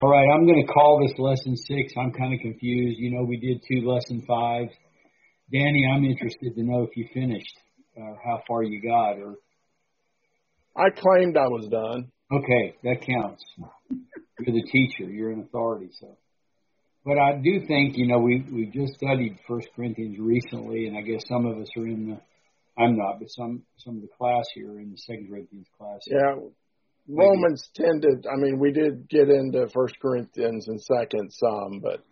All right, I'm going to call this lesson 6. I'm kind of confused. You know, we did 2 lesson 5s. Danny, I'm interested to know if you finished, how far you got. Or I claimed I was done. Okay, that counts. You're the teacher. You're an authority. So, but I do think, you know, we just studied 1 Corinthians recently, and I guess some of us are in the, I'm not, but some of the class here are in the 2 Corinthians class. Yeah. Romans tended, I mean, we did get into 1 Corinthians and 2nd some, but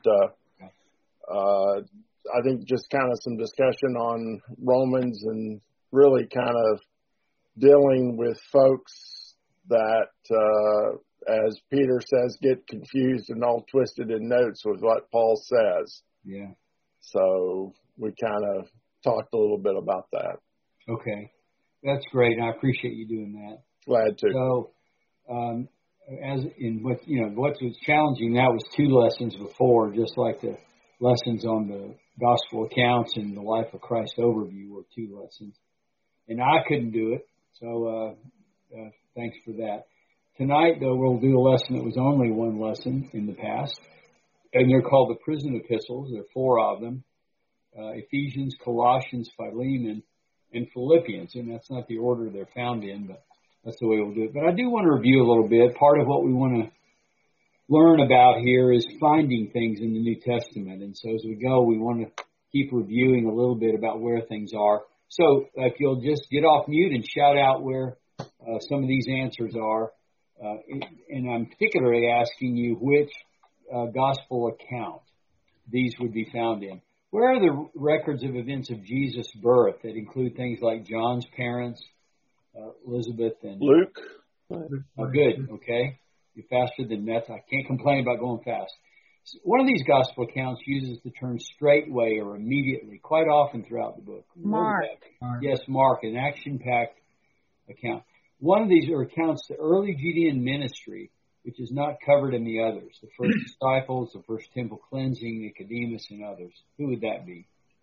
I think just kind of some discussion on Romans and really kind of dealing with folks that, as Peter says, get confused and all twisted in notes with what Paul says. Yeah. So we kind of talked a little bit about that. Okay. That's great. And I appreciate you doing that. Glad to. So, as in what, you know, what was challenging, that was 2 lessons before, just like the lessons on the gospel accounts and the life of Christ overview were 2 lessons. And I couldn't do it. So, thanks for that. Tonight, though, we'll do a lesson that was only 1 lesson in the past. And they're called the prison epistles. There are 4 of them. Ephesians, Colossians, Philemon, and Philippians. And that's not the order they're found in, but that's the way we'll do it. But I do want to review a little bit. Part of what we want to learn about here is finding things in the New Testament. And so as we go, we want to keep reviewing a little bit about where things are. So if you'll just get off mute and shout out where some of these answers are. And I'm particularly asking you which gospel account these would be found in. Where are the records of events of Jesus' birth that include things like John's parents, Elizabeth, and Luke? Oh, good. Okay. You're faster than that. I can't complain about going fast. One of these gospel accounts uses the term straightway or immediately quite often throughout the book. Mark. Yes, Mark, an action-packed account. One of these are accounts the early Judean ministry, which is not covered in the others. The first disciples, the first temple cleansing, Nicodemus, and others. Who would that be?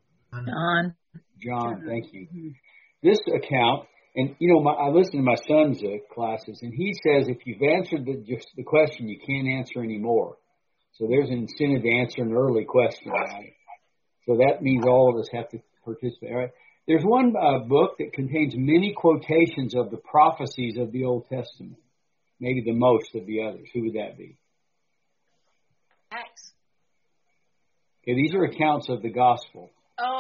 John, thank you. This account, and you know, I listen to my son's classes, and he says if you've answered the question, you can't answer anymore. So there's an incentive to answer an early question, right? So that means all of us have to participate, right? There's one book that contains many quotations of the prophecies of the Old Testament, maybe the most of the others. Who would that be? Acts. Okay, these are accounts of the gospel. Oh.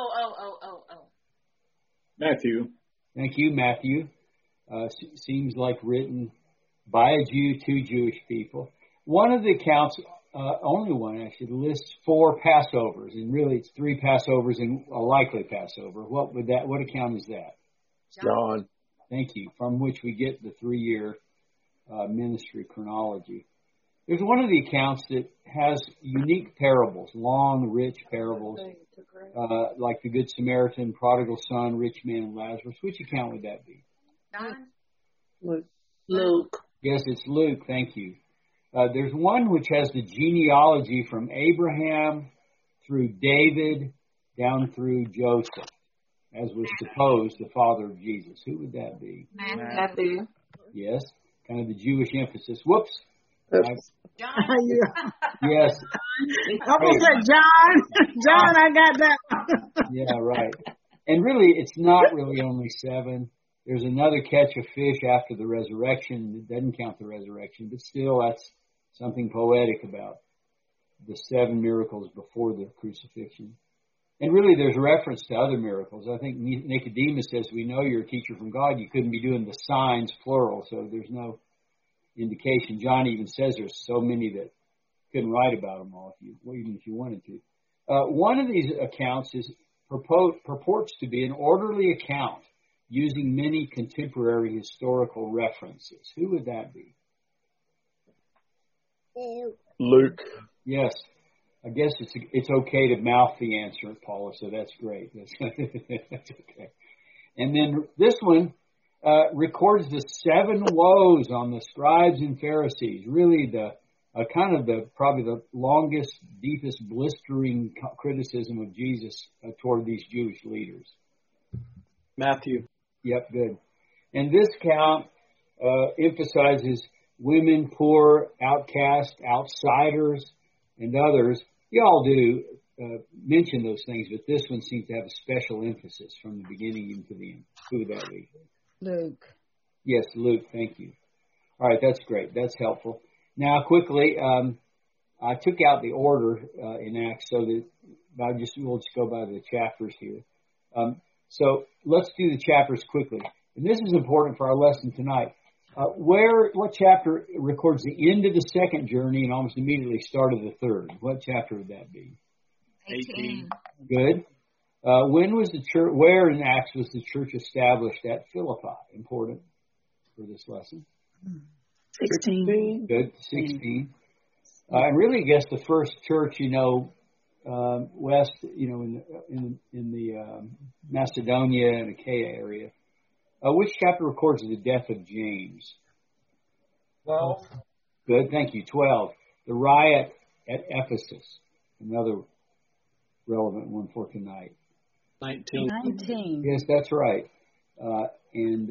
Matthew. Thank you, Matthew. Seems like written by a Jew to Jewish people. One of the accounts, only one actually, lists 4 Passovers, and really it's 3 Passovers and a likely Passover. What account is that? John. Thank you. From which we get the 3-year ministry chronology. There's one of the accounts that has unique parables, long, rich parables, like the Good Samaritan, Prodigal Son, Rich Man, and Lazarus. Which account would that be? John? Luke. Yes, it's Luke. Thank you. There's one which has the genealogy from Abraham through David down through Joseph, as was supposed the father of Jesus. Who would that be? Matthew. Yes, kind of the Jewish emphasis. Whoops. John? Yes. Almost said John. John, I got that one. Yeah, right. And really, it's not really only 7. There's another catch of fish after the resurrection. It doesn't count the resurrection, but still that's something poetic about the 7 miracles before the crucifixion. And really, there's reference to other miracles. I think Nicodemus says, we know you're a teacher from God. You couldn't be doing the signs, plural, so there's no indication. John even says there's so many that couldn't write about them all, even if you wanted to. One of these accounts purports to be an orderly account using many contemporary historical references. Who would that be? Luke. Yes. I guess it's okay to mouth the answer, Paula, so that's great. That's okay. And then this one records the 7 woes on the scribes and Pharisees. Really probably the longest, deepest, blistering criticism of Jesus toward these Jewish leaders. Matthew. Yep, good. And this count emphasizes women, poor, outcast, outsiders, and others. You all do mention those things, but this one seems to have a special emphasis from the beginning into the end. Who would that be? Luke. Yes, Luke. Thank you. All right, that's great. That's helpful. Now, quickly, I took out the order in Acts so that we'll just go by the chapters here. So let's do the chapters quickly. And this is important for our lesson tonight. What chapter records the end of the second journey and almost immediately start of the third? What chapter would that be? 18. Good. When was the church? Where in Acts was the church established at Philippi? Important for this lesson. 16. Good. 16. And really, I guess the first church, west, in the Macedonia and Achaia area. Which chapter records the death of James? 12. Good, thank you. 12. The riot at Ephesus. Another relevant one for tonight. 19. Yes, that's right. And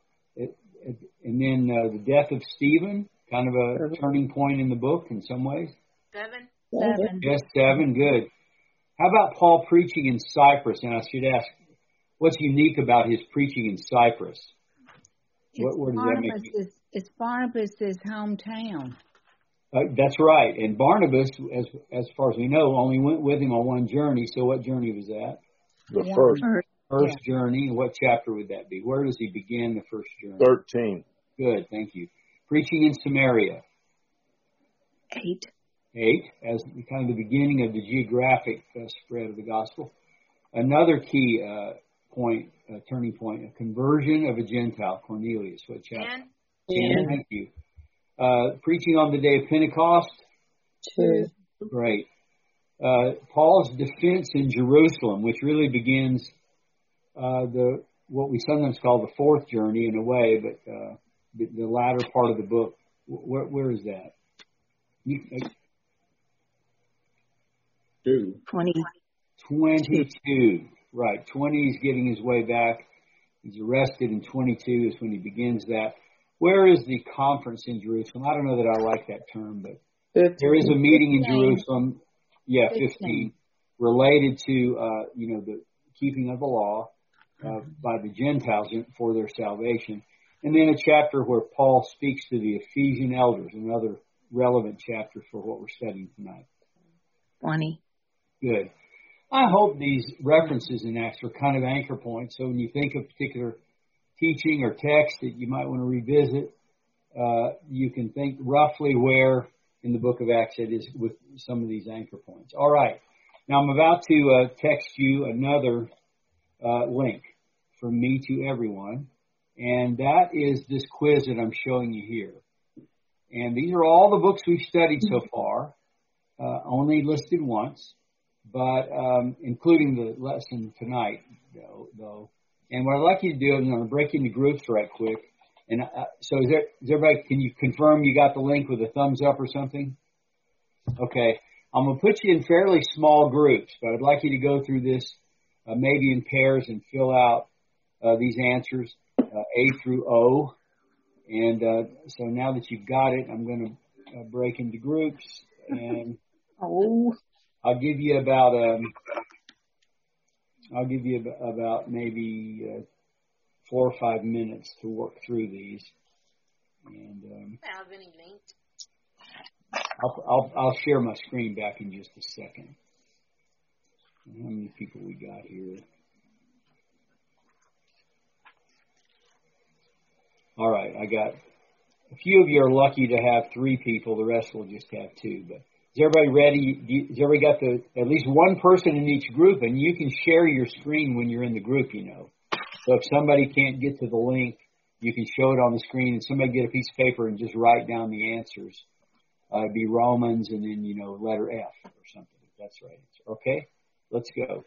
then the death of Stephen, kind of a turning point in the book in some ways. 7. Yes, 7. Good. How about Paul preaching in Cyprus? And I should ask, what's unique about his preaching in Cyprus? What does that make you? It's Barnabas' hometown. That's right. And Barnabas, as far as we know, only went with him on one journey. So what journey was that? The First journey. What chapter would that be? Where does he begin the first journey? 13. Good, thank you. Preaching in Samaria. 8. As kind of the beginning of the geographic spread of the gospel. Another key turning point, a conversion of a Gentile, Cornelius. What chapter? 10. Thank you. Preaching on the day of Pentecost. 2. Great. Paul's defense in Jerusalem, which really begins what we sometimes call the fourth journey in a way, but the latter part of the book. Where is that? 22. Right. 20 is getting his way back. He's arrested, and 22 is when he begins that. Where is the conference in Jerusalem? I don't know that I like that term, but 15. There is a meeting in Jerusalem. Yeah, 15. Related to, the keeping of the law by the Gentiles for their salvation. And then a chapter where Paul speaks to the Ephesian elders, another relevant chapter for what we're studying tonight. 20. Good. I hope these references in Acts are kind of anchor points. So when you think of particular teaching or text that you might want to revisit, you can think roughly where in the book of Acts it is with some of these anchor points. All right. Now I'm about to text you another link from me to everyone, and that is this quiz that I'm showing you here. And these are all the books we've studied so far, only listed once, but including the lesson tonight, though. And what I'd like you to do is I'm going to break into groups right quick. And so is everybody, can you confirm you got the link with a thumbs up or something? Okay. I'm going to put you in fairly small groups, but I'd like you to go through this maybe in pairs and fill out these answers, A through O. And so now that you've got it, I'm going to break into groups. And I'll give you about maybe 4 or 5 minutes to work through these. And I'll share my screen back in just a second. How many people we got here? All right, I got a few of you are lucky to have 3 people. The rest will just have 2. But is everybody ready? Has everybody got at least one person in each group? And you can share your screen when you're in the group, So if somebody can't get to the link, you can show it on the screen, and somebody get a piece of paper and just write down the answers. It'd be Romans and then, letter F or something. If that's right. Okay, let's go.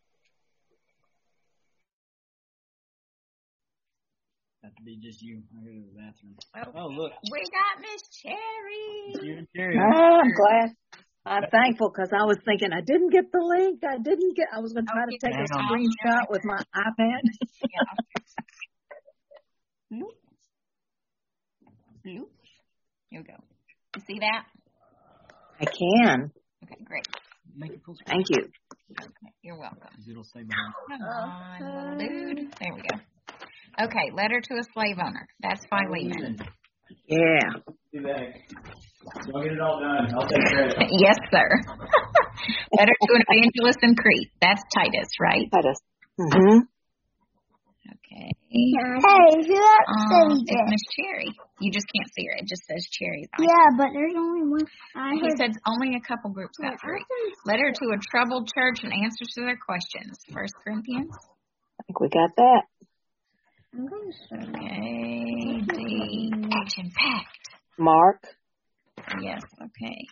Have to be just you. I go to the bathroom. Oh, look. We got Miss Cherry. You and Cherry. I'm glad. I'm thankful because I was thinking I didn't get the link. I was going to try to take a screenshot with my iPad. Bloop. Here we go. You see that? I can. Okay, great. Make it full screen. Thank you. Okay, you're welcome. It'll stay behind. Come on, dude. There we go. Okay, letter to a slave owner. That's Philemon. Yeah. Be back. I'll get it all done. I'll take care of it. Yes, sir. Letter to an evangelist in Crete. That's Titus, right? Titus. Mm-hmm. Okay. Hey, who else It's Miss Cherry. You just can't see her. It just says Cherry. Yeah, but there's only one. He said only a couple groups got through. Letter to a troubled church and answers to their questions. 1 Corinthians. I think we got that. Okay. D. Action packed. Mark. Yes. Okay.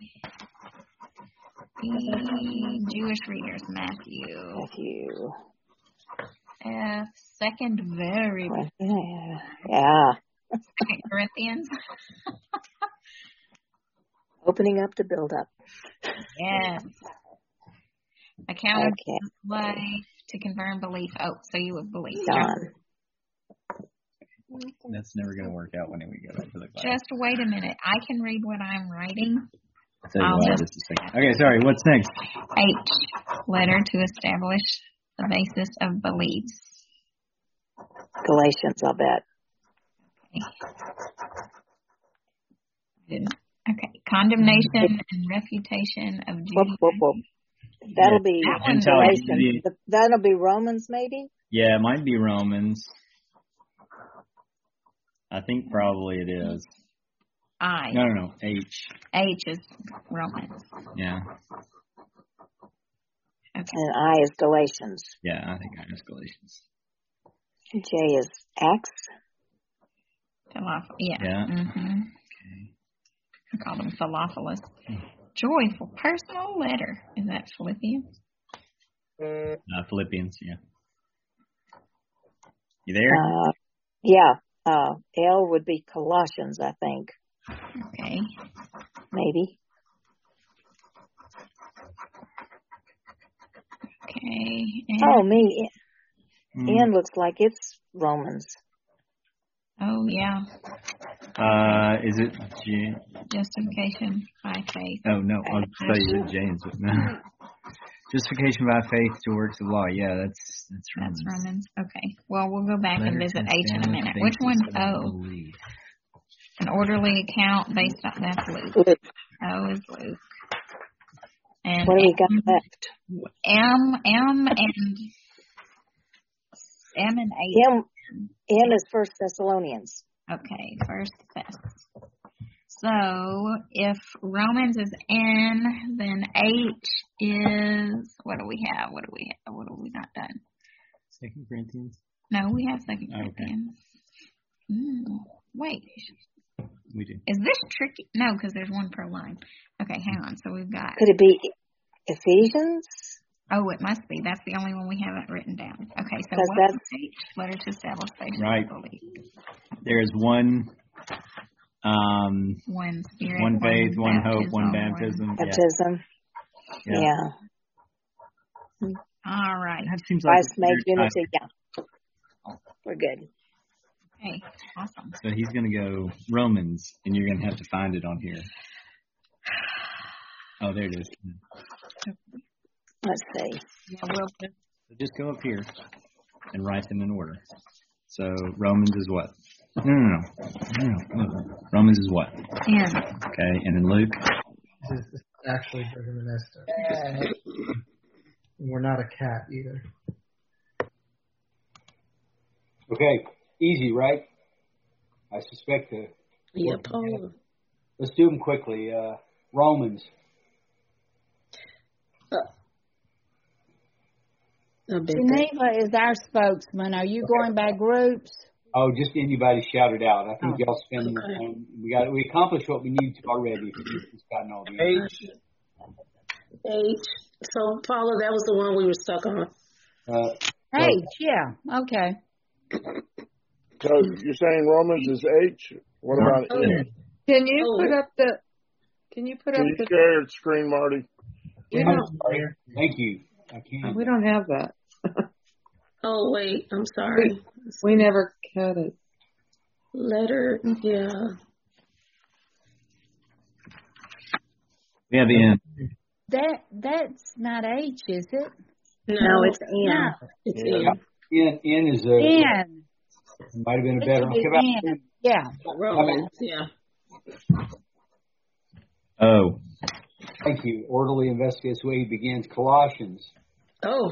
E. Jewish readers. Matthew. F. Second very. Yeah. 2 Corinthians. Opening up to build up. Yes. Account of life to confirm belief. Oh, so you would believe. John. That's never going to work out when we go back to the class. Just wait a minute. I can read what I'm writing. I'll tell you why just a second. Okay, sorry. What's next? H. Letter to establish the basis of beliefs. Galatians, I'll bet. Okay. Condemnation and refutation of Judaism. Whoop. That'll be Galatians. That'll be Romans, maybe? Yeah, it might be Romans. I think probably it is. I. No. H. H is Romans. Yeah. Okay. And I is Galatians. Yeah, I think I is Galatians. J is Acts. Yeah. Mm-hmm. Okay. I call them Philophilus. Joyful personal letter. Is that Philippians? Philippians, yeah. You there? Yeah. L would be Colossians, I think. Okay. Maybe. Okay. Me. N looks like it's Romans. Oh, yeah. Is it G? Justification by faith. Oh, no. I'll tell you it's James, but no. Justification by faith to works of law. Yeah, that's Romans. That's Romans. Okay. Well, we'll go back and visit H in a minute. Which one's O? An orderly account based on that's Luke. O is Luke. And what do we got left? M and H. M is 1 Thessalonians. Okay, 1 Thess. So if Romans is N, then H is what do we have? What have we not done? 2 Corinthians. No, we have 2 Corinthians. Wait. We do. Is this tricky? No, because there's one per line. Okay, hang on. So we've got. Could it be Ephesians? Oh, it must be. That's the only one we haven't written down. Okay, so that's H? Letter to establish faith. Right. There is one. One spirit. One faith, one hope, one baptism. Baptism. Yeah. All right. That seems like Christ made unity. Yeah. We're good. Okay, awesome. So he's going to go Romans, and you're going to have to find it on here. Oh, there it is. Let's see. Yeah, we'll So just go up here and write them in order. So Romans is what? No. Romans is what? 10. Okay, and then Luke? This is actually Brother Ernesto. We're not a cat either. Okay, easy, right? I suspect Paul. Let's do them quickly. Romans. Geneva is our spokesman. Are you going by groups? Oh, just anybody shout it out. I think y'all spend time. We accomplished what we needed to already. We've just gotten all the answers. H. So, Paula, that was the one we were stuck on. H, yeah. Okay. So you're saying Romans is H? What about N? Can you put up the? Can you share your screen, Marty? Thank you. I can't. We don't have that. Oh, wait. I'm sorry. We never cut it. Letter, yeah. We have N. That's not H, is it? No, it's N. No. It's Yeah. N. N is N. might have been a It better. should be Okay, N. Yeah. Romans, yeah. O. thank you. Orderly investigates the way he begins. Colossians. Oh.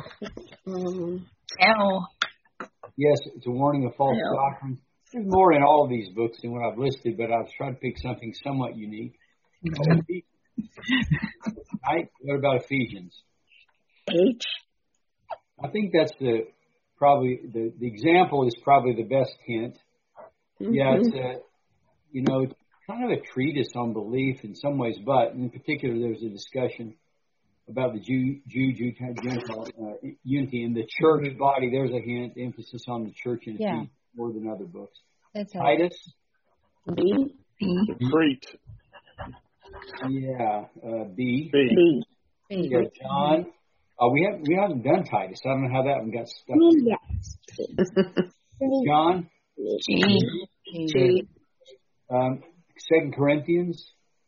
L. Yes, it's a warning of false L. doctrine. There's more in all of these books than what I've listed, but I was trying to pick something somewhat unique. Right? What about Ephesians? H. I think that's the example is probably the best hint. Yeah, it's it's kind of a treatise on belief in some ways, but in particular, there's a discussion about the Jew-Gentile unity in the church body. There's a hint, emphasis on the church in Ephesians more than other books. That's Titus. B. Crete. Yeah, B. B. Yeah, John. We haven't done Titus. I don't know how that one got stuck. John. G. G. 2 Corinthians.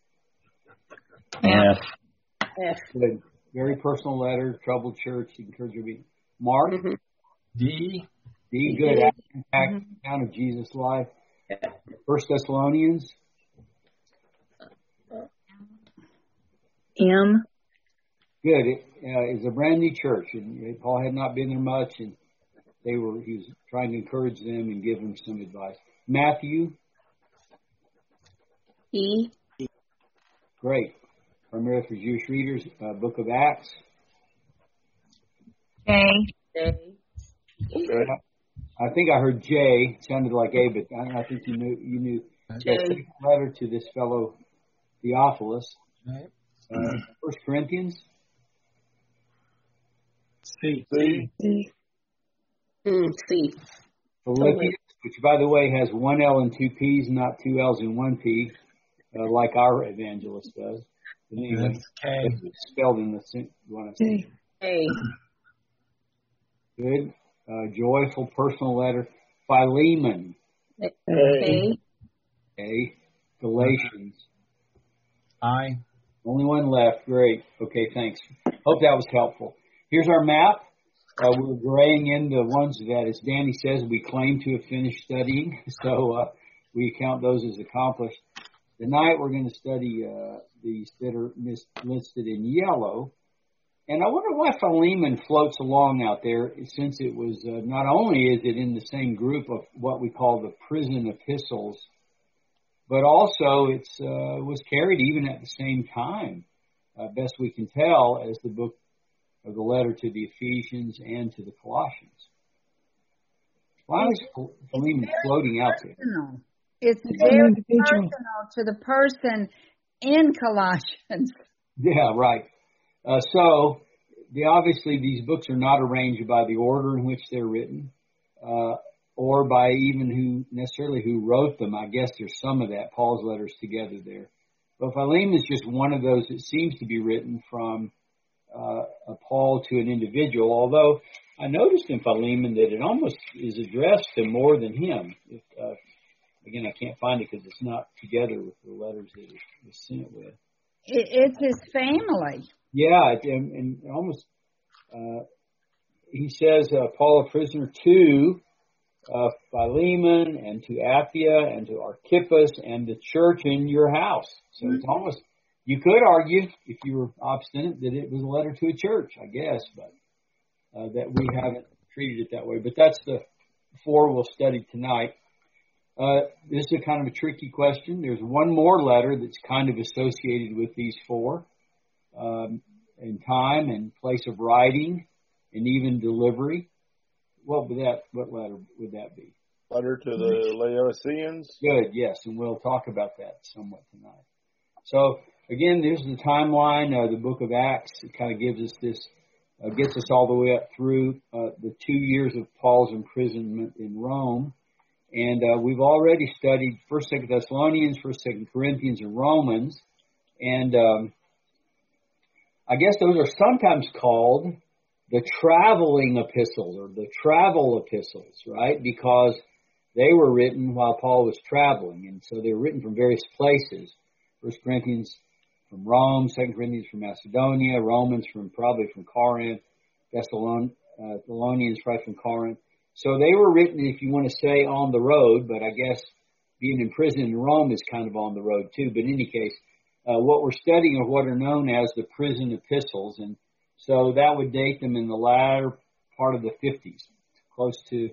F. F. Good. Very personal letter. Troubled church. Encourage you to be. Mark. D. D. Good. Account of Jesus' life. 1 Thessalonians. M. Good. It's a brand new church, and Paul had not been there much, and he was trying to encourage them and give them some advice. Matthew. E. Great. Primarily for Jewish readers. Book of Acts. J. J. Good. I think I heard J. It sounded like A, but I think you knew. J. The second letter to this fellow Theophilus. Right. 1 Corinthians. C. C. C. Philippians, which by the way has one L and two P's, not two L's and one P, like our evangelist does. But anyway, That's K. it's spelled in the one I see. A. Good. Joyful personal letter. Philemon. A. A. Galatians. I. Only one left. Great. Okay, thanks. Hope that was helpful. Here's our map. We're graying in the ones that, as Danny says, we claim to have finished studying. So we count those as accomplished. Tonight we're going to study these that are listed in yellow. And I wonder why Philemon floats along out there, since it was not only is it in the same group of what we call the prison epistles, but also it was carried even at the same time, best we can tell, as the book of the letter to the Ephesians and to the Colossians. Why is Philemon floating out there? Personal. It's very personal to the person in Colossians. Yeah, right. So obviously these books are not arranged by the order in which they're written, or by even who wrote them. I guess there's some of that, Paul's letters together there. But Philemon is just one of those that seems to be written from a Paul to an individual, although I noticed in Philemon that it almost is addressed to more than him. Again, I can't find it because it's not together with the letters that it was sent with. It's his family. Yeah, and almost, he says, Paul, a prisoner to Philemon and to Apphia and to Archippus and the church in your house. So it's almost, you could argue, if you were obstinate, that it was a letter to a church, I guess, but that we haven't treated it that way. But that's the four we'll study tonight. This is a kind of a tricky question. There's one more letter that's kind of associated with these four, in time and place of writing and even delivery. What letter would that be? Letter to the Laodiceans. Good, yes, and we'll talk about that somewhat tonight. So, again, there's the timeline. The book of Acts, it kind of gives us this, gets us all the way up through the 2 years of Paul's imprisonment in Rome. And we've already studied 1st, 2nd Thessalonians, 1st, 2nd Corinthians, and Romans. And I guess those are sometimes called the traveling epistles or the travel epistles, right? Because they were written while Paul was traveling. And so they were written from various places. 1 Corinthians from Rome, 2 Corinthians from Macedonia, Romans probably from Corinth, Thessalonians probably from Corinth. So they were written, if you want to say, on the road, but I guess being in prison in Rome is kind of on the road too. But in any case, what we're studying are what are known as the prison epistles, and so that would date them in the latter part of the 50s, close to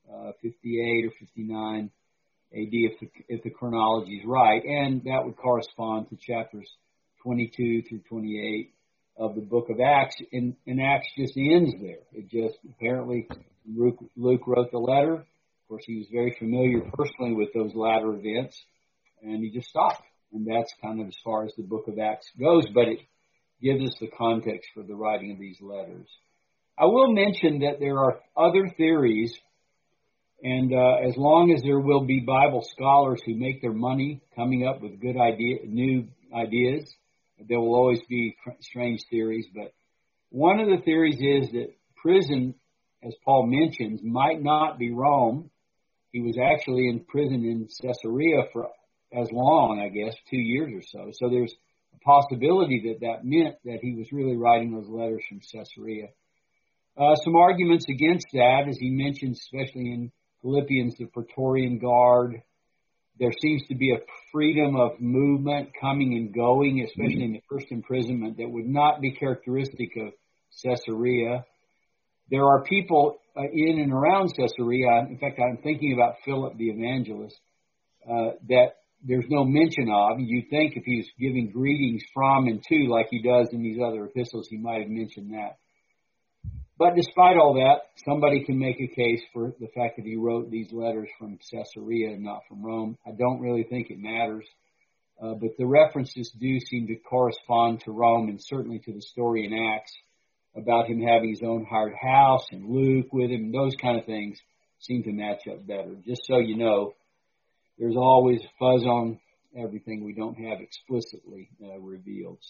58 or 59 AD if the chronology is right, and that would correspond to chapters 22 through 28 of the book of Acts, and Acts just ends there. It just, apparently, Luke wrote the letter. Of course, he was very familiar personally with those latter events, and he just stopped. And that's kind of as far as the book of Acts goes, but it gives us the context for the writing of these letters. I will mention that there are other theories, and as long as there will be Bible scholars who make their money coming up with new ideas, there will always be strange theories. But one of the theories is that prison, as Paul mentions, might not be Rome. He was actually in prison in Caesarea for as long, I guess, 2 years or so. So there's a possibility that meant that he was really writing those letters from Caesarea. Some arguments against that, as he mentions, especially in Philippians, the Praetorian Guard. There seems to be a freedom of movement, coming and going, especially in the first imprisonment, that would not be characteristic of Caesarea. There are people in and around Caesarea. In fact, I'm thinking about Philip the evangelist, that there's no mention of. You'd think if he was giving greetings from and to, like he does in these other epistles, he might have mentioned that. But despite all that, somebody can make a case for the fact that he wrote these letters from Caesarea and not from Rome. I don't really think it matters. But the references do seem to correspond to Rome, and certainly to the story in Acts about him having his own hired house and Luke with him. Those kind of things seem to match up better. Just so you know, there's always fuzz on everything we don't have explicitly revealed.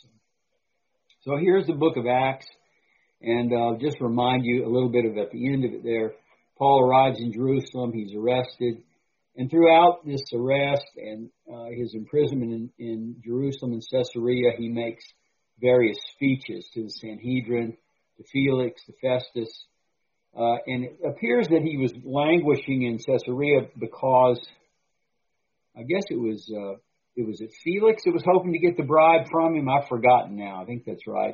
So here's the book of Acts. And I'll just remind you a little bit of at the end of it there. Paul arrives in Jerusalem. He's arrested. And throughout this arrest and his imprisonment in Jerusalem and Caesarea, he makes various speeches to the Sanhedrin, to Felix, to Festus. And it appears that he was languishing in Caesarea because, I guess it was at Felix that was hoping to get the bribe from him. I've forgotten now. I think that's right.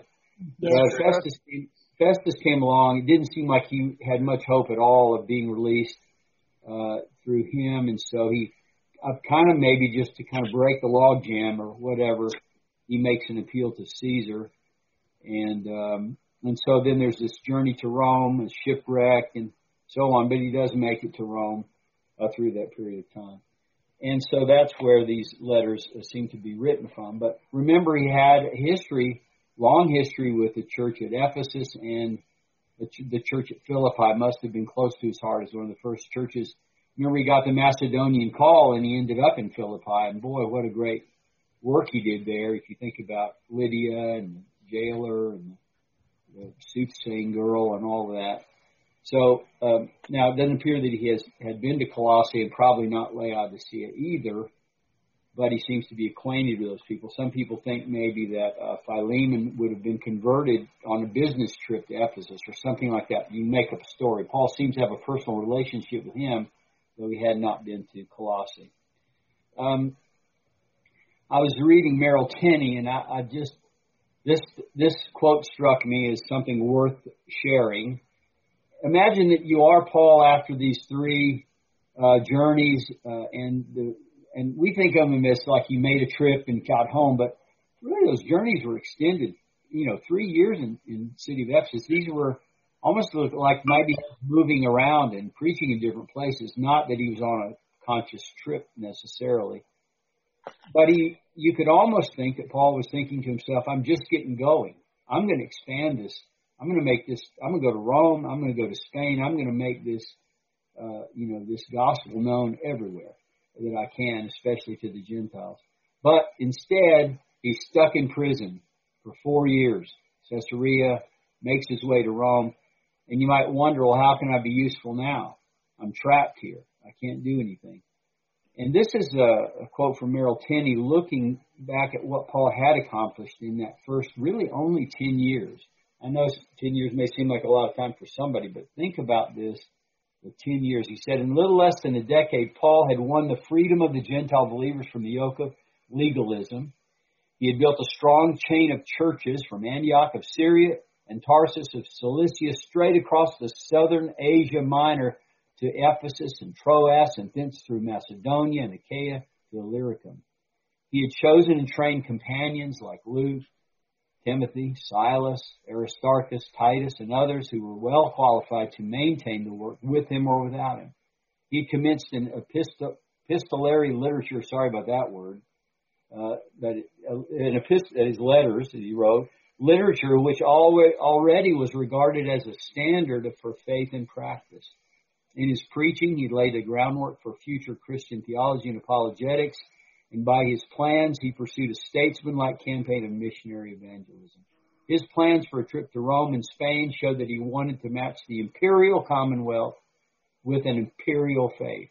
Festus came along. It didn't seem like he had much hope at all of being released through him, and so he kind of maybe just to kind of break the logjam or whatever, he makes an appeal to Caesar, and so then there's this journey to Rome, a shipwreck, and so on. But he does make it to Rome through that period of time, and so that's where these letters seem to be written from. But remember, he had a history. Long history with the church at Ephesus, and the church at Philippi must have been close to his heart as one of the first churches. Remember, he got the Macedonian call, and he ended up in Philippi. And boy, what a great work he did there. If you think about Lydia and the jailer and the soothsaying girl and all of that. So now it doesn't appear that he had been to Colossae, and probably not Laodicea either. But he seems to be acquainted with those people. Some people think maybe that Philemon would have been converted on a business trip to Ephesus or something like that. You make up a story. Paul seems to have a personal relationship with him, though he had not been to Colossae. I was reading Merrill Tenney, and I just this quote struck me as something worth sharing. Imagine that you are Paul after these 3 journeys, and we think of him as like he made a trip and got home, but really those journeys were extended. 3 years in the city of Ephesus. These were almost like maybe moving around and preaching in different places. Not that he was on a conscious trip necessarily, but you could almost think that Paul was thinking to himself, "I'm just getting going. I'm going to expand this. I'm going to make this. I'm going to go to Rome. I'm going to go to Spain. I'm going to make this, this gospel known everywhere that I can, especially to the Gentiles." But instead, he's stuck in prison for 4 years. Caesarea, makes his way to Rome. And you might wonder, well, how can I be useful now? I'm trapped here. I can't do anything. And this is a quote from Merrill Tenney looking back at what Paul had accomplished in that first really only 10 years. I know 10 years may seem like a lot of time for somebody, but think about this with 10 years. He said, in little less than a decade, Paul had won the freedom of the Gentile believers from the yoke of legalism. He had built a strong chain of churches from Antioch of Syria and Tarsus of Cilicia straight across the southern Asia Minor to Ephesus and Troas, and thence through Macedonia and Achaia to Illyricum. He had chosen and trained companions like Luke, Timothy, Silas, Aristarchus, Titus, and others who were well qualified to maintain the work with him or without him. He had commenced an epistolary literature, sorry about that word, that is letters that he wrote, literature which already was regarded as a standard for faith and practice. In his preaching, he laid the groundwork for future Christian theology and apologetics, and by his plans, he pursued a statesman-like campaign of missionary evangelism. His plans for a trip to Rome and Spain showed that he wanted to match the imperial commonwealth with an imperial faith.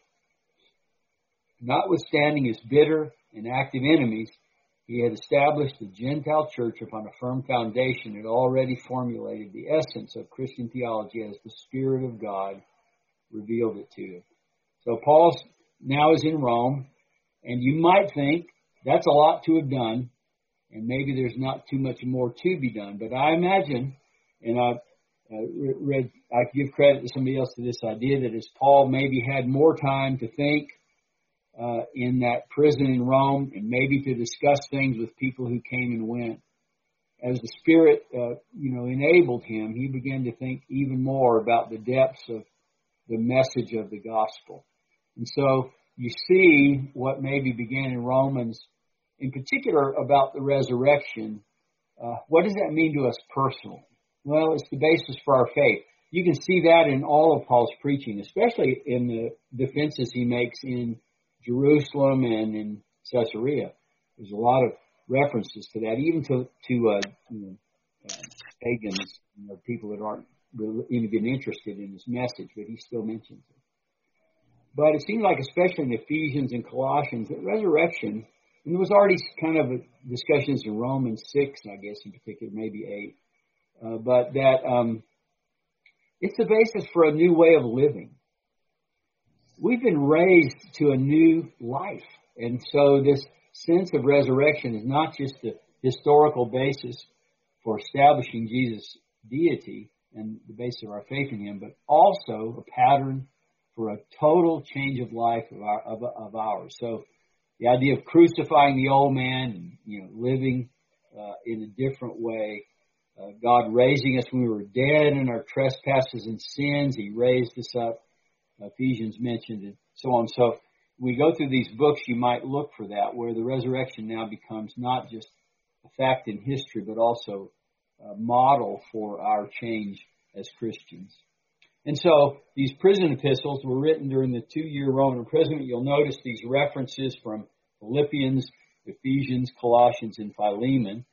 Notwithstanding his bitter and active enemies, he had established the Gentile church upon a firm foundation and already formulated the essence of Christian theology as the Spirit of God revealed it to him. So Paul now is in Rome, and you might think that's a lot to have done, and maybe there's not too much more to be done. But I imagine, and I give credit to somebody else to this idea, that as Paul maybe had more time to think in that prison in Rome, and maybe to discuss things with people who came and went, as the Spirit enabled him, he began to think even more about the depths of the message of the gospel. And so you see what maybe began in Romans, in particular about the resurrection. What does that mean to us personally? Well, it's the basis for our faith. You can see that in all of Paul's preaching, especially in the defenses he makes in Jerusalem and in Caesarea. There's a lot of references to that, even to pagans, people that aren't really even interested in his message, but he still mentions it. But it seems like, especially in Ephesians and Colossians, that resurrection, and there was already kind of discussions in Romans 6, I guess in particular, maybe 8, but that it's the basis for a new way of living. We've been raised to a new life, and so this sense of resurrection is not just the historical basis for establishing Jesus' deity and the basis of our faith in him, but also a pattern for a total change of life of ours. So the idea of crucifying the old man and living in a different way, God raising us when we were dead in our trespasses and sins, he raised us up. Ephesians mentioned it, so on. So we go through these books, you might look for that, where the resurrection now becomes not just a fact in history, but also a model for our change as Christians. And so these prison epistles were written during the 2-year Roman imprisonment. You'll notice these references from Philippians, Ephesians, Colossians, and Philemon.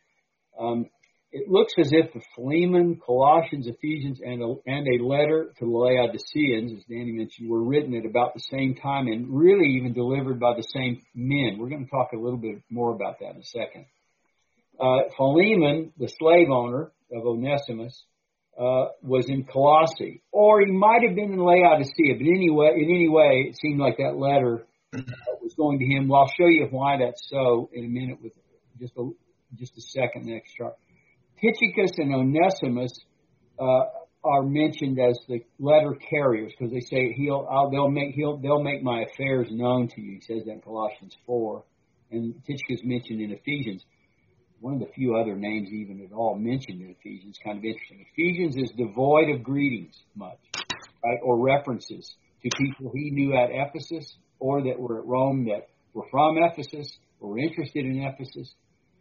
It looks as if the Philemon, Colossians, Ephesians, and a letter to the Laodiceans, as Danny mentioned, were written at about the same time and really even delivered by the same men. We're going to talk a little bit more about that in a second. Philemon, the slave owner of Onesimus, was in Colossae, or he might have been in Laodicea, but in any way, it seemed like that letter was going to him. Well, I'll show you why that's so in a minute with just a second next chart. Tychicus and Onesimus are mentioned as the letter carriers because they say they'll make my affairs known to you. He says that in Colossians 4, and Tychicus mentioned in Ephesians. One of the few other names even at all mentioned in Ephesians, kind of interesting. Ephesians is devoid of greetings much, right, or references to people he knew at Ephesus or that were at Rome that were from Ephesus or were interested in Ephesus.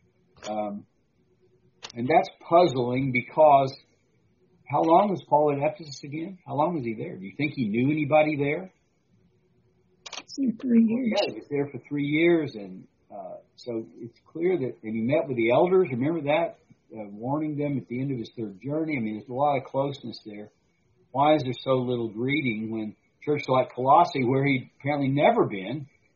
And that's puzzling because how long was Paul at Ephesus again? How long was he there? Do you think he knew anybody there? 3 years. Yeah, he was there for 3 years, and so it's clear that, and he met with the elders, remember that, warning them at the end of his third journey. I mean, there's a lot of closeness there. Why is there so little greeting when churches like Colossae, where he'd apparently never been,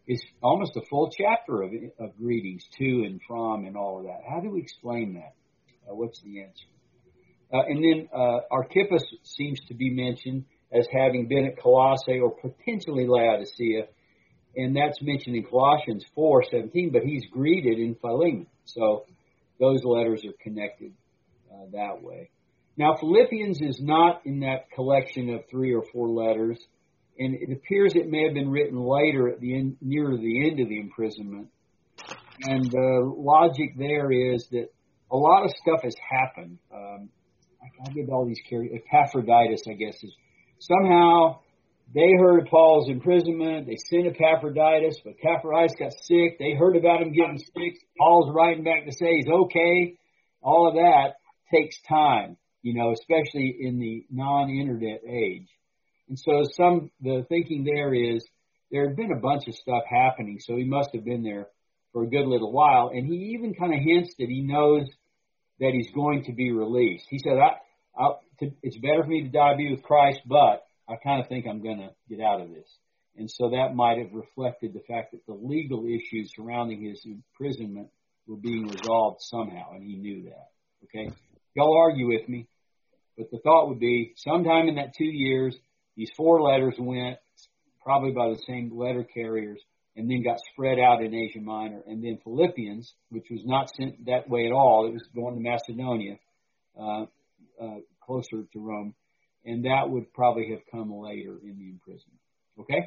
is almost a full chapter of greetings to and from and all of that. How do we explain that? What's the answer? And then Archippus seems to be mentioned as having been at Colossae or potentially Laodicea, and that's mentioned in Colossians 4:17, but he's greeted in Philemon. So those letters are connected that way. Now, Philippians is not in that collection of 3 or 4 letters, and it appears it may have been written later at the end, near the end of the imprisonment. And the logic there is that a lot of stuff has happened. I get all these Epaphroditus, I guess, is somehow they heard of Paul's imprisonment. They sent Epaphroditus, but Epaphroditus got sick. They heard about him getting sick. Paul's writing back to say he's okay. All of that takes time, especially in the non-internet age. And so the thinking there is there had been a bunch of stuff happening, so he must have been there for a good little while. And he even kind of hints that he knows that he's going to be released. He said, it's better for me to die be with Christ, but I kind of think I'm going to get out of this. And so that might have reflected the fact that the legal issues surrounding his imprisonment were being resolved somehow, and he knew that. Okay? Y'all argue with me, but the thought would be sometime in that 2 years, these 4 letters went probably by the same letter carriers and then got spread out in Asia Minor. And then Philippians, which was not sent that way at all, it was going to Macedonia, closer to Rome, and that would probably have come later in the imprisonment. Okay?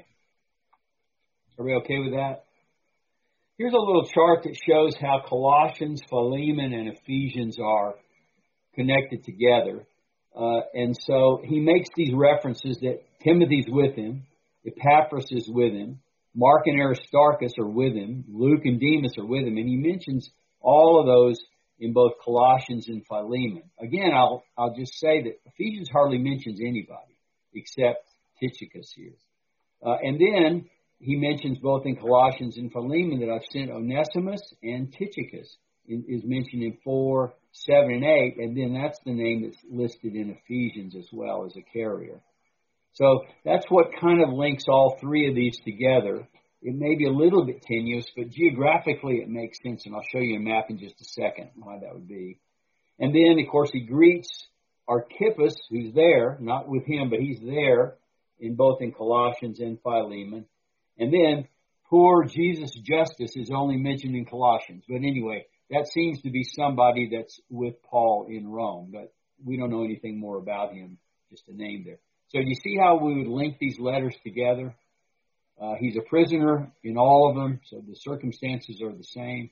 Are we okay with that? Here's a little chart that shows how Colossians, Philemon, and Ephesians are connected together. And so he makes these references that Timothy's with him, Epaphras is with him, Mark and Aristarchus are with him, Luke and Demas are with him, and he mentions all of those in both Colossians and Philemon. Again, I'll just say that Ephesians hardly mentions anybody except Tychicus here. And then he mentions both in Colossians and Philemon that I've sent Onesimus, and Tychicus is mentioned in 4, 7, and 8, and then that's the name that's listed in Ephesians as well as a carrier. So that's what kind of links all 3 of these together. It may be a little bit tenuous, but geographically it makes sense, and I'll show you a map in just a second why that would be. And then, of course, he greets Archippus, who's there, not with him, but he's there in both in Colossians and Philemon. And then poor Jesus Justus is only mentioned in Colossians. But anyway, that seems to be somebody that's with Paul in Rome, but we don't know anything more about him, just a name there. So do you see how we would link these letters together? He's a prisoner in all of them, so the circumstances are the same.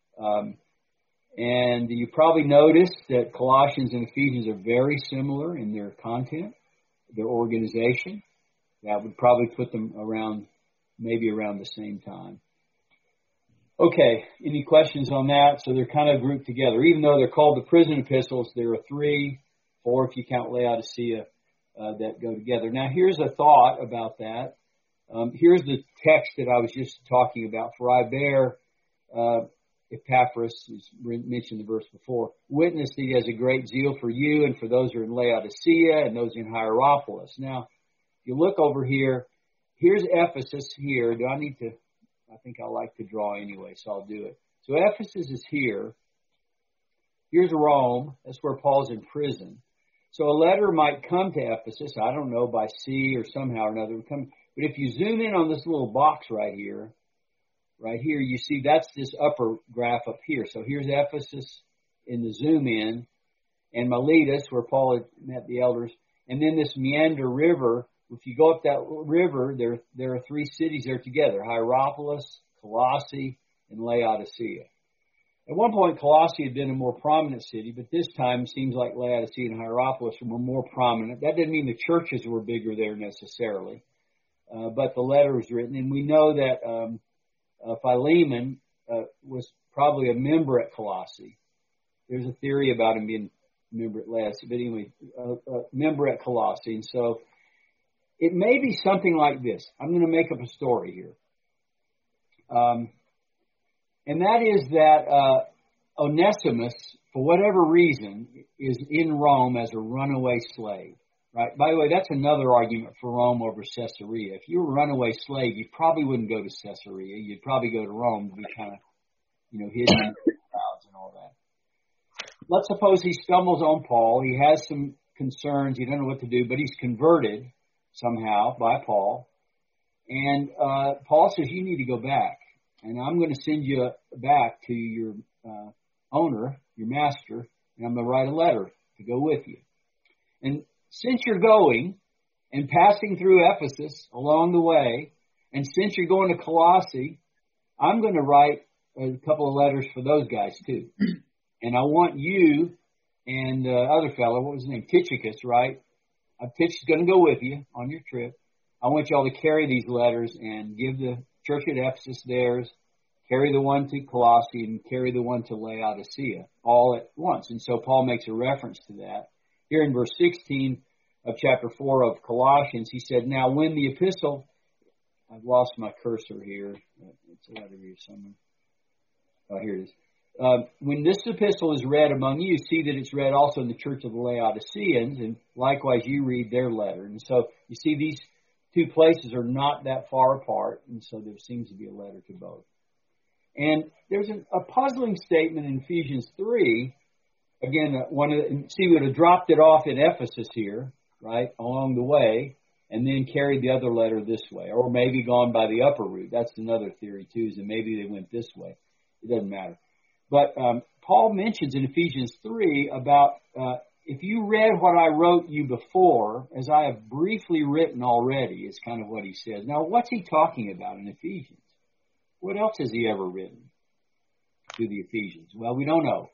And you probably noticed that Colossians and Ephesians are very similar in their content, their organization. That would probably put them maybe around the same time. Okay, any questions on that? So they're kind of grouped together. Even though they're called the prison epistles, there are 3, 4 if you count Laodicea, that go together. Now here's a thought about that. Here's the text that I was just talking about. For I bear, Epaphras, is mentioned the verse before, witness that he has a great zeal for you and for those who are in Laodicea and those in Hierapolis. Now, if you look over here, here's Ephesus here. I think I like to draw anyway, so I'll do it. So Ephesus is here. Here's Rome. That's where Paul's in prison. So a letter might come to Ephesus, I don't know, by sea or somehow or another. But if you zoom in on this little box right here, you see that's this upper graph up here. So here's Ephesus in the zoom in, and Miletus, where Paul had met the elders, and then this Meander River. If you go up that river, there are 3 cities there together, Hierapolis, Colossae, and Laodicea. At one point, Colossae had been a more prominent city, but this time it seems like Laodicea and Hierapolis were more prominent. That didn't mean the churches were bigger there necessarily, but the letter was written. And we know that Philemon was probably a member at Colossae. There's a theory about him being a member at Laodicea, but anyway, a member at Colossae. And so it may be something like this. I'm going to make up a story here. And that is that Onesimus, for whatever reason, is in Rome as a runaway slave. right? By the way, that's another argument for Rome over Caesarea. If you were a runaway slave, you probably wouldn't go to Caesarea. You'd probably go to Rome to be kind of, hidden in the crowds and all that. Let's suppose he stumbles on Paul. He has some concerns. He doesn't know what to do, but he's converted somehow by Paul. And Paul says, you need to go back. And I'm going to send you back to your owner, your master, and I'm going to write a letter to go with you. And since you're going and passing through Ephesus along the way, and since you're going to Colossae, I'm going to write a couple of letters for those guys too. And I want you and the other fellow, what was his name? Tychicus, right? Tychicus is going to go with you on your trip. I want y'all to carry these letters and give the church at Ephesus theirs, carry the one to Colossae, and carry the one to Laodicea all at once. And so Paul makes a reference to that. Here in verse 16 of chapter 4 of Colossians, he said, now when the epistle, I've lost my cursor here. It's a letter here somewhere. Oh, here it is. When this epistle is read among you, see that it's read also in the church of the Laodiceans, and likewise you read their letter. And so you see these two places are not that far apart, and so there seems to be a letter to both. And there's a puzzling statement in Ephesians 3. Again, we would have dropped it off in Ephesus here, right, along the way, and then carried the other letter this way, or maybe gone by the upper route. That's another theory too, is that maybe they went this way. It doesn't matter. But Paul mentions in Ephesians 3 about if you read what I wrote you before, as I have briefly written already, is kind of what he says. Now, what's he talking about in Ephesians? What else has he ever written to the Ephesians? Well, we don't know.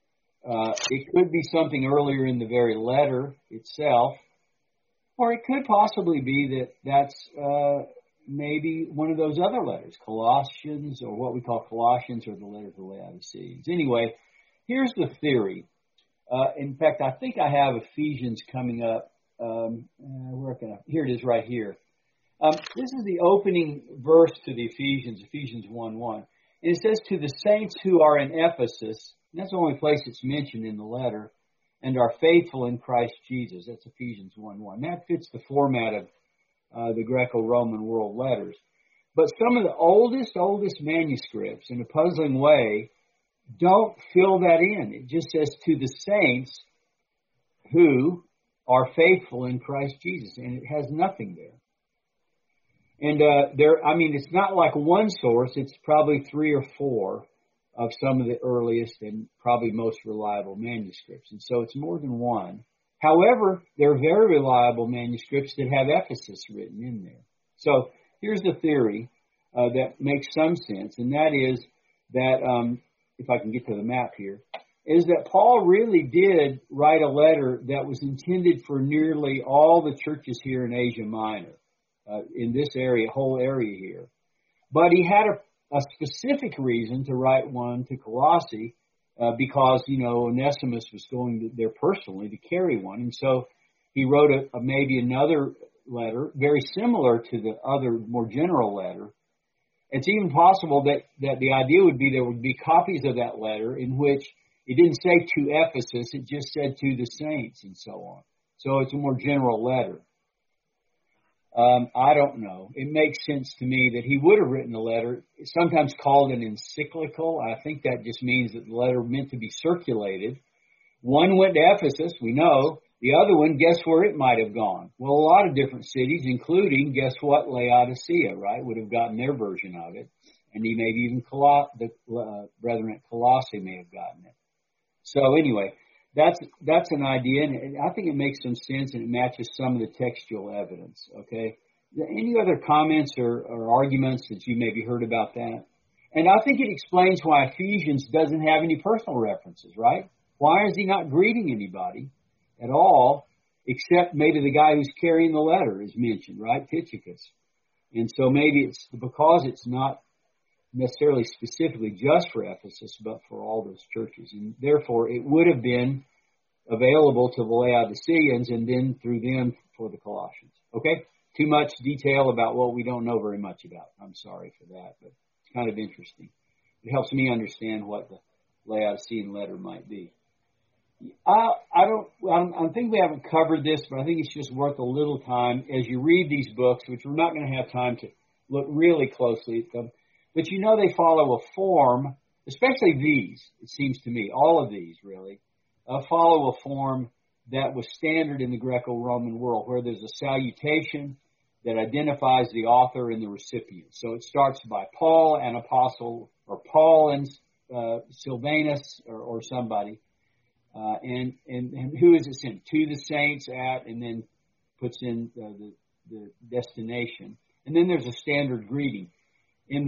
It could be something earlier in the very letter itself, or it could possibly be that's maybe one of those other letters, Colossians, or what we call Colossians, or the letter to Laodiceans. Anyway, here's the theory. In fact, I think I have Ephesians coming up. Here it is right here. This is the opening verse to the Ephesians 1:1. And it says, to the saints who are in Ephesus, and that's the only place it's mentioned in the letter, and are faithful in Christ Jesus. That's Ephesians 1:1. That fits the format of the Greco-Roman world letters. But some of the oldest manuscripts, in a puzzling way, don't fill that in. It just says, to the saints who are faithful in Christ Jesus. And it has nothing there. And it's not like one source. It's probably 3 or 4 of some of the earliest and probably most reliable manuscripts. And so it's more than one. However, there are very reliable manuscripts that have Ephesus written in there. So here's the theory that makes some sense, and that is that, if I can get to the map here, is that Paul really did write a letter that was intended for nearly all the churches here in Asia Minor, in this area, whole area here. But he had a specific reason to write one to Colossae, because, Onesimus was going there personally to carry one. And so he wrote maybe another letter, very similar to the other more general letter. It's even possible that the idea would be there would be copies of that letter in which it didn't say to Ephesus, it just said to the saints and so on. So it's a more general letter. I don't know. It makes sense to me that he would have written a letter, sometimes called an encyclical. I think that just means that the letter meant to be circulated. One went to Ephesus, we know. The other one, guess where it might have gone? Well, a lot of different cities, including, guess what, Laodicea, right, would have gotten their version of it. And maybe even the brethren at Colossae may have gotten it. So anyway, that's an idea, and I think it makes some sense, and it matches some of the textual evidence, okay? Any other comments or arguments that you maybe heard about that? And I think it explains why Ephesians doesn't have any personal references, right? Why is he not greeting anybody at all, except maybe the guy who's carrying the letter is mentioned, right? Tychicus. And so maybe it's because it's not necessarily specifically just for Ephesus, but for all those churches. And therefore, it would have been available to the Laodiceans and then through them for the Colossians. Okay? Too much detail about what we don't know very much about. I'm sorry for that, but it's kind of interesting. It helps me understand what the Laodicean letter might be. I think we haven't covered this, but I think it's just worth a little time as you read these books, which we're not going to have time to look really closely at them. But they follow a form, especially these, it seems to me, all of these really, follow a form that was standard in the Greco-Roman world, where there's a salutation that identifies the author and the recipient. So it starts by Paul, an apostle, or Paul and Silvanus, or somebody. And who is it sent? To the saints at, and then puts in the destination. And then there's a standard greeting. In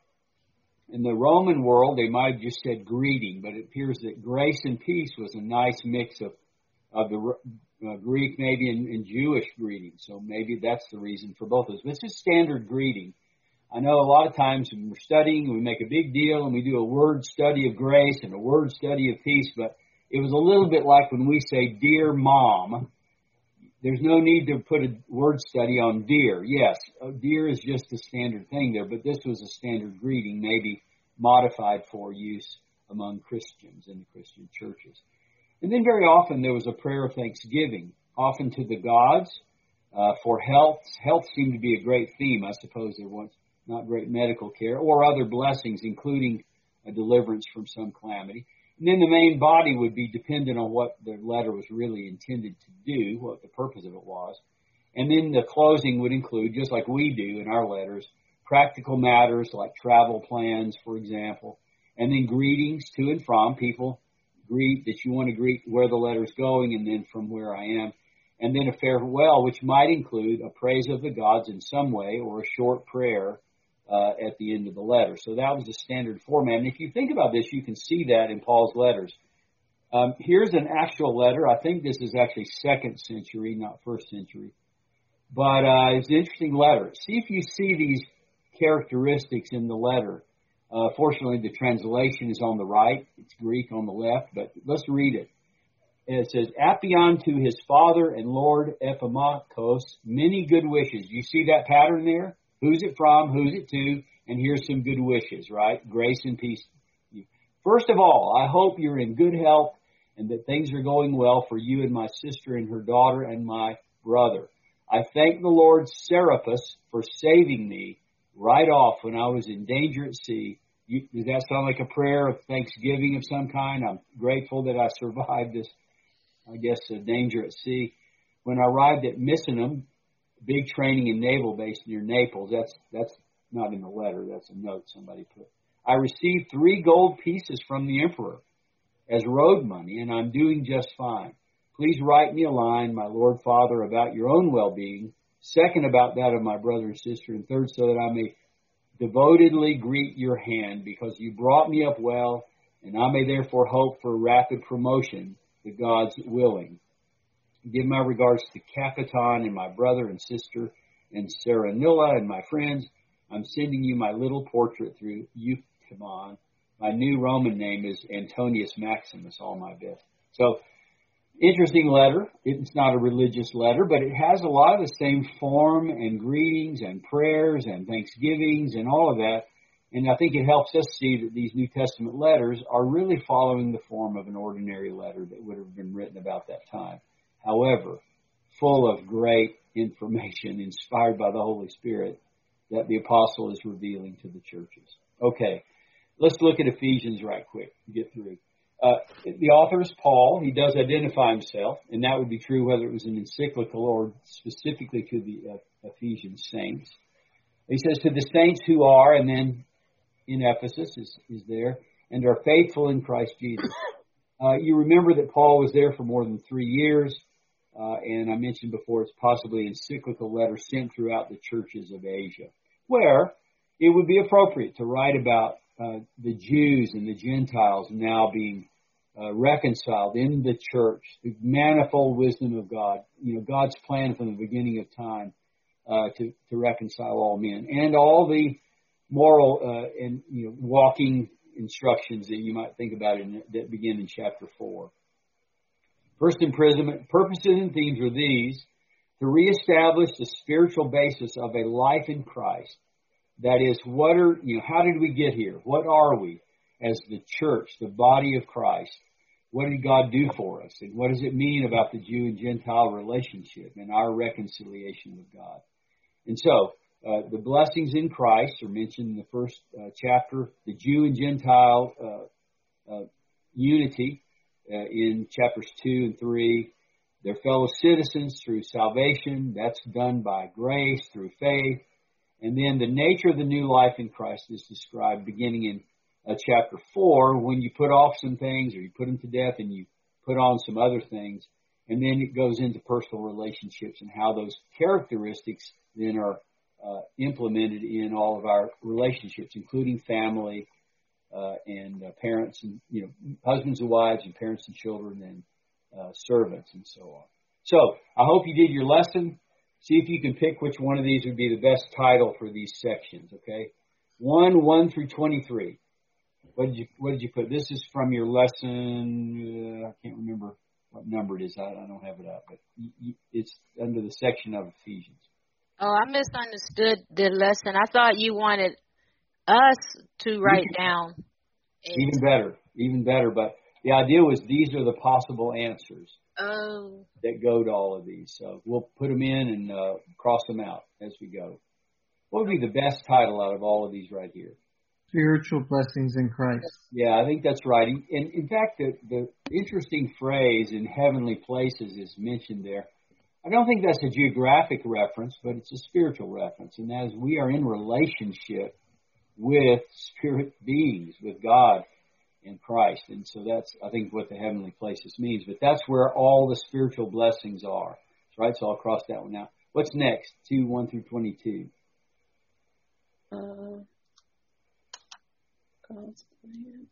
the Roman world, they might have just said greeting, but it appears that grace and peace was a nice mix of the Greek maybe and Jewish greeting. So maybe that's the reason for both of those. But it's just standard greeting. I know a lot of times when we're studying, we make a big deal and we do a word study of grace and a word study of peace, but it was a little bit like when we say, dear mom. There's no need to put a word study on dear. Yes, dear is just a standard thing there, but this was a standard greeting, maybe modified for use among Christians in the Christian churches. And then very often there was a prayer of thanksgiving, often to the gods for health. Health seemed to be a great theme. I suppose there was not great medical care or other blessings, including a deliverance from some calamity. And then the main body would be dependent on what the letter was really intended to do, what the purpose of it was. And then the closing would include, just like we do in our letters, practical matters like travel plans, for example, and then greetings to and from. People greet that you want to greet where the letter's going and then from where I am. And then a farewell, which might include a praise of the gods in some way or a short prayer at the end of the letter. So that was the standard format. And if you think about this, you can see that in Paul's letters. Here's an actual letter. I think this is actually 2nd century, not 1st century. But it's an interesting letter. See if you see these characteristics in the letter. Fortunately, the translation is on the right. It's Greek on the left, but let's read it. It says, Appion to his father and Lord Epimachos, many good wishes. You see that pattern there? Who's it from? Who's it to? And here's some good wishes, right? Grace and peace. First of all, I hope you're in good health and that things are going well for you and my sister and her daughter and my brother. I thank the Lord Serapis for saving me right off when I was in danger at sea. Does that sound like a prayer of thanksgiving of some kind? I'm grateful that I survived this, danger at sea. When I arrived at Misenum, big training and naval base near Naples. That's not in the letter. That's a note somebody put. I received 3 gold pieces from the emperor as road money, and I'm doing just fine. Please write me a line, my Lord Father, about your own well-being. 2nd, about that of my brother and sister. And 3rd, so that I may devotedly greet your hand, because you brought me up well, and I may therefore hope for rapid promotion, the gods willing. Give my regards to Capitan and my brother and sister and Serenilla and my friends. I'm sending you my little portrait through Eutimon. My new Roman name is Antonius Maximus, all my best. So, interesting letter. It's not a religious letter, but it has a lot of the same form and greetings and prayers and thanksgivings and all of that. And I think it helps us see that these New Testament letters are really following the form of an ordinary letter that would have been written about that time. However, full of great information inspired by the Holy Spirit that the apostle is revealing to the churches. Okay, let's look at Ephesians right quick and get through. The author is Paul. He does identify himself, and that would be true whether it was an encyclical or specifically to the Ephesian saints. He says, to the saints who are, and then in Ephesus is there, and are faithful in Christ Jesus. You remember that Paul was there for more than 3 years. And I mentioned before, it's possibly an encyclical letter sent throughout the churches of Asia, where it would be appropriate to write about the Jews and the Gentiles now being reconciled in the church, the manifold wisdom of God, God's plan from the beginning of time to reconcile all men, and all the moral and walking instructions that you might think about that begin in chapter 4. First imprisonment, purposes and themes are these: to reestablish the spiritual basis of a life in Christ. That is, how did we get here? What are we as the church, the body of Christ? what did God do for us? And what does it mean about the Jew and Gentile relationship and our reconciliation with God? And so, the blessings in Christ are mentioned in the first chapter. The Jew and Gentile unity in chapters 2 and 3. Their fellow citizens through salvation. That's done by grace through faith. And then the nature of the new life in Christ is described beginning in chapter 4, when you put off some things or you put them to death and you put on some other things. And then it goes into personal relationships and how those characteristics then are implemented in all of our relationships, including family and parents and, husbands and wives and parents and children and servants and so on. So I hope you did your lesson. See if you can pick which one of these would be the best title for these sections, okay? 1 through 23. What did you put? This is from your lesson. I can't remember what number it is. I don't have it up, but it's under the section of Ephesians. Oh, I misunderstood the lesson. I thought you wanted us to write down. Even better. But the idea was these are the possible answers that go to all of these. So we'll put them in and cross them out as we go. What would be the best title out of all of these right here? Spiritual blessings in Christ. Yeah, I think that's right. And in fact, the interesting phrase in heavenly places is mentioned there. I don't think that's a geographic reference, but it's a spiritual reference. And as we are in relationship with spirit beings, with God in Christ. And so that's, I think, what the heavenly places means. But that's where all the spiritual blessings are. Right? So I'll cross that one out. What's next? 1 through 22. God's plan.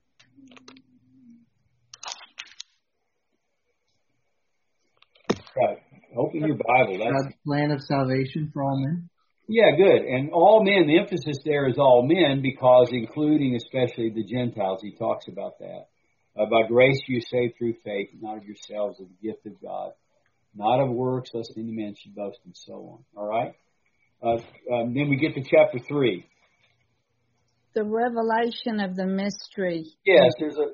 Right. Open your Bible. That's God's plan of salvation for all men. Yeah, good. And all men, the emphasis there is all men because including especially the Gentiles, he talks about that. By grace you saved through faith, not of yourselves, of the gift of God. Not of works, lest any man should boast, and so on. All right? Then we get to chapter 3. The revelation of the mystery. Yes,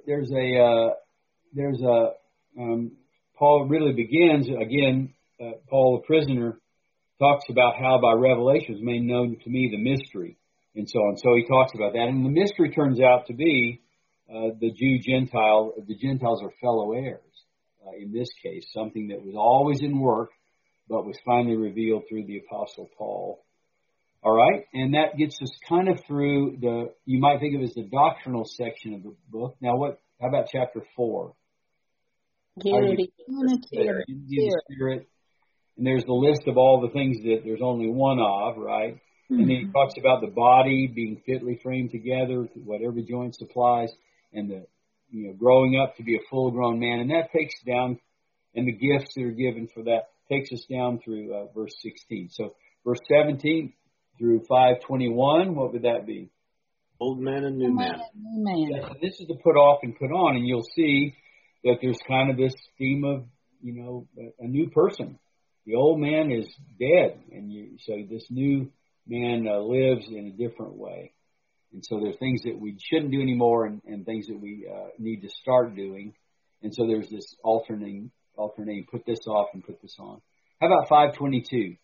Paul really begins, again, Paul the prisoner talks about how by revelation was made known to me the mystery, and so on. So he talks about that. And the mystery turns out to be the Jew-Gentile. The Gentiles are fellow heirs, in this case, something that was always in work, but was finally revealed through the Apostle Paul. All right? And that gets us kind of through you might think of it as the doctrinal section of the book. Now, how about chapter 4? Unity. The Spirit. And there's the list of all the things that there's only one of, right? Mm-hmm. And then he talks about the body being fitly framed together, what every joint supplies, and the growing up to be a full-grown man. And that takes down, and the gifts that are given for that takes us down through verse 16. So verse 17 through 5:21, what would that be? Old man and new man. Yeah, so this is to put off and put on, and you'll see that there's kind of this theme of, a new person. The old man is dead, and so this new man lives in a different way. And so there's things that we shouldn't do anymore and things that we need to start doing. And so there's this alternating, put this off and put this on. How about 5:22?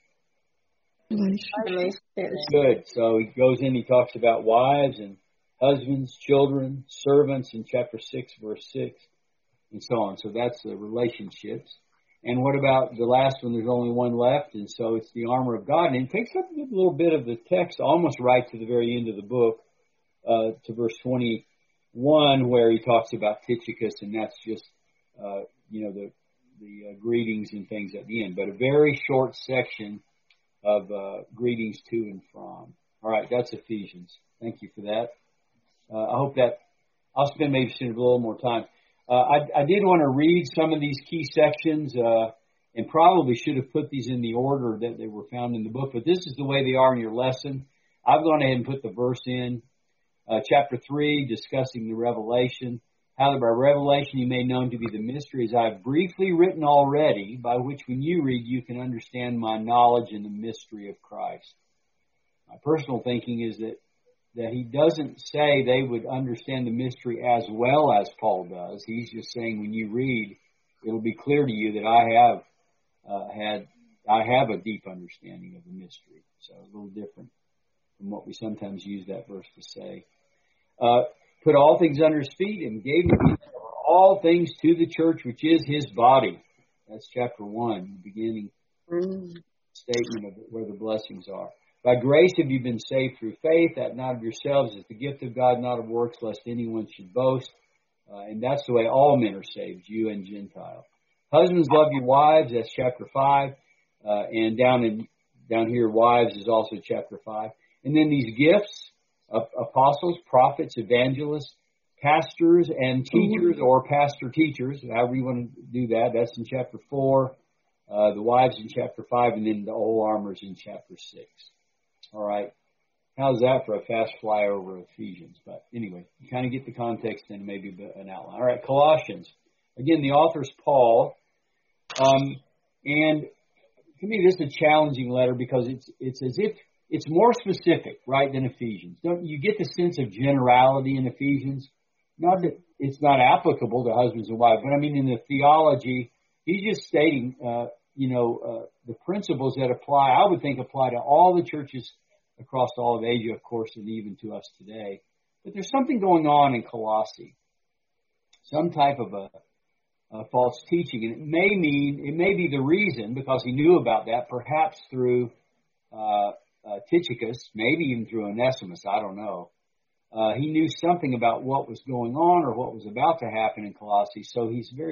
Good. So he goes in, he talks about wives and husbands, children, servants in chapter 6, verse 6, and so on. So that's the relationships. And what about the last one? There's only one left, and so it's the armor of God. And it takes up a little bit of the text almost right to the very end of the book, to verse 21, where he talks about Tychicus, and that's just, the greetings and things at the end. But a very short section of greetings to and from. All right, that's Ephesians. Thank you for that. I hope that I'll spend maybe a little more time. I did want to read some of these key sections and probably should have put these in the order that they were found in the book, but this is the way they are in your lesson. I've gone ahead and put the verse in. Chapter 3, discussing the revelation. How that by revelation you made known to be the mysteries I have briefly written already, by which when you read you can understand my knowledge in the mystery of Christ. My personal thinking is that that he doesn't say they would understand the mystery as well as Paul does. He's just saying when you read, it'll be clear to you that I have a deep understanding of the mystery. So a little different from what we sometimes use that verse to say. Put all things under his feet and gave him all things to the church, which is his body. That's chapter 1, the beginning statement of where the blessings are. By grace have you been saved through faith, that not of yourselves is the gift of God, not of works, lest anyone should boast. And that's the way all men are saved, Jew and Gentile. Husbands, love your wives, that's chapter 5. And down here, wives is also chapter 5. And then these gifts, apostles, prophets, evangelists, pastors, and teachers, or pastor-teachers, however you want to do that. That's in chapter 4. The wives in chapter 5, and then the whole armor is in chapter 6. All right. How's that for a fast flyover of Ephesians? But anyway, you kind of get the context and maybe an outline. All right, Colossians. Again, the author's Paul. And to me, this is a challenging letter because it's as if it's more specific, right, than Ephesians. Don't you get the sense of generality in Ephesians? Not that it's not applicable to husbands and wives, but I mean in the theology, he's just stating, the principles that apply, I would think apply to all the churches across all of Asia, of course, and even to us today. But there's something going on in Colossae, some type of a false teaching. And it may be the reason, because he knew about that, perhaps through Tychicus, maybe even through Onesimus, I don't know. He knew something about what was going on or what was about to happen in Colossae, so he's he's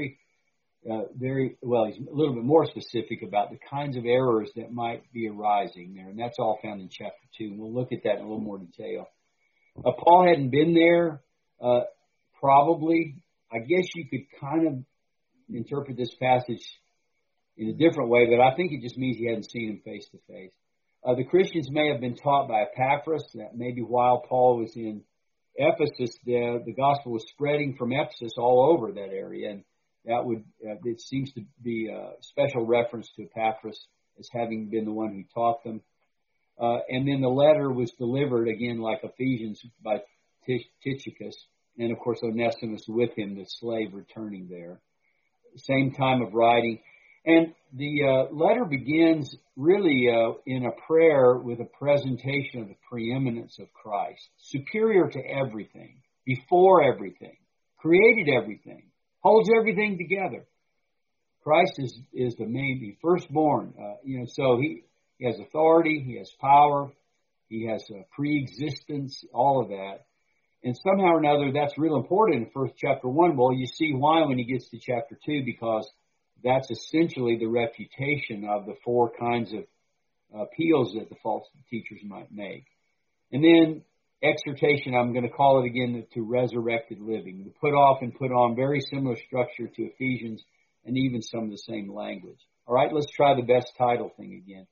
a little bit more specific about the kinds of errors that might be arising there, and that's all found in chapter 2. And we'll look at that in a little more detail. Paul hadn't been there, probably. I guess you could kind of interpret this passage in a different way, but I think it just means he hadn't seen him face to face. The Christians may have been taught by Epaphras that maybe while Paul was in Ephesus, the gospel was spreading from Ephesus all over that area, and that would it seems to be a special reference to Epaphras as having been the one who taught them. And then the letter was delivered, again, like Ephesians, by Tychicus, and of course Onesimus with him, the slave returning there. Same time of writing. And the letter begins really in a prayer with a presentation of the preeminence of Christ, superior to everything, before everything, created everything, holds everything together. Christ is the firstborn. So he has authority, he has power, he has pre-existence, all of that. And somehow or another, that's real important in first chapter 1. Well, you see why when he gets to chapter 2, because that's essentially the refutation of the 4 kinds of appeals that the false teachers might make. And then exhortation, I'm going to call it again, to resurrected living. The put off and put on, very similar structure to Ephesians and even some of the same language. All right, let's try the best title thing again.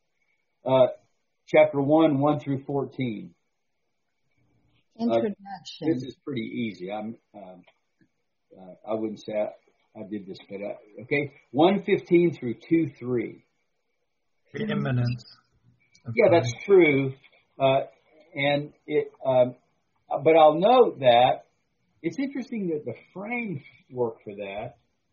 Chapter 1, 1 through 14. Introduction. This is pretty easy. I wouldn't say I did this, but okay. 1:15 through 2:3. Imminence. Yeah, that's true. And it, but I'll note that it's interesting that the framework for that,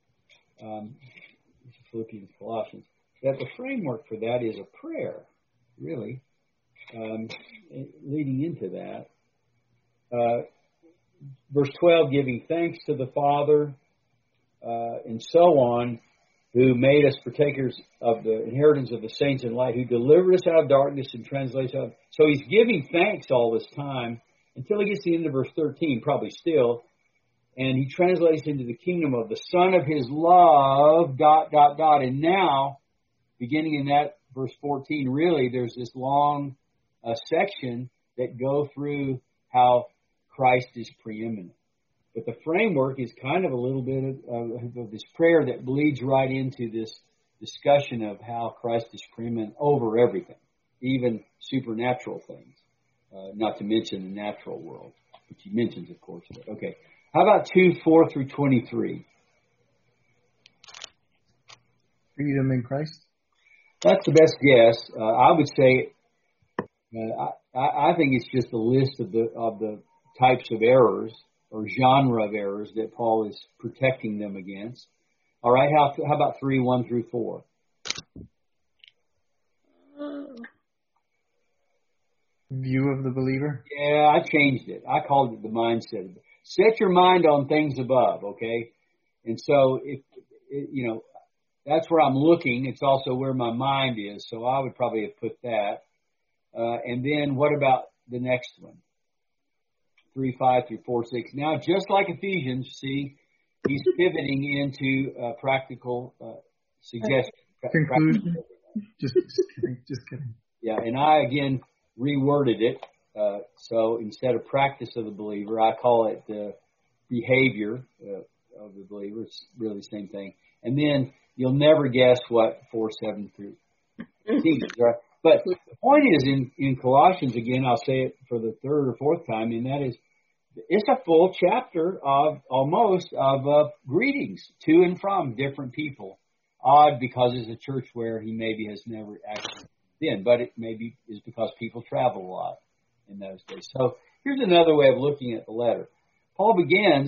Philippians, Colossians, that the framework for that is a prayer, really, leading into that. Verse 12, giving thanks to the Father, and so on, who made us partakers of the inheritance of the saints in light, who delivered us out of darkness and translates us. So he's giving thanks all this time until he gets to the end of verse 13, probably still, and he translates into the kingdom of the Son of his love, ... And now, beginning in that verse 14, really, there's this long section that go through how Christ is preeminent. But the framework is kind of a little bit of this prayer that bleeds right into this discussion of how Christ is preeminent over everything, even supernatural things, not to mention the natural world, which he mentions, of course. But, okay. How about 2:4 through 23? Freedom in Christ? That's the best guess. I would say I think it's just a list of the types of errors or genre of errors that Paul is protecting them against. All right, how about 3:1 through 4? View of the believer? Yeah, I changed it. I called it the mindset. Set your mind on things above, okay? And so, if that's where I'm looking. It's also where my mind is. So I would probably have put that. And then what about the next one? 3:5 through 4:6. Now, just like Ephesians, see, he's pivoting into practical suggestion. Conclusion. Just kidding. Yeah, and I again reworded it. So instead of practice of the believer, I call it the behavior of the believer. It's really the same thing. And then you'll never guess what 4:7 through 18 is, right? But the point is, in Colossians, again, I'll say it for the third or fourth time, and that is, it's a full chapter of greetings to and from different people. Odd because it's a church where he maybe has never actually been, but it maybe is because people travel a lot in those days. So here's another way of looking at the letter. Paul begins,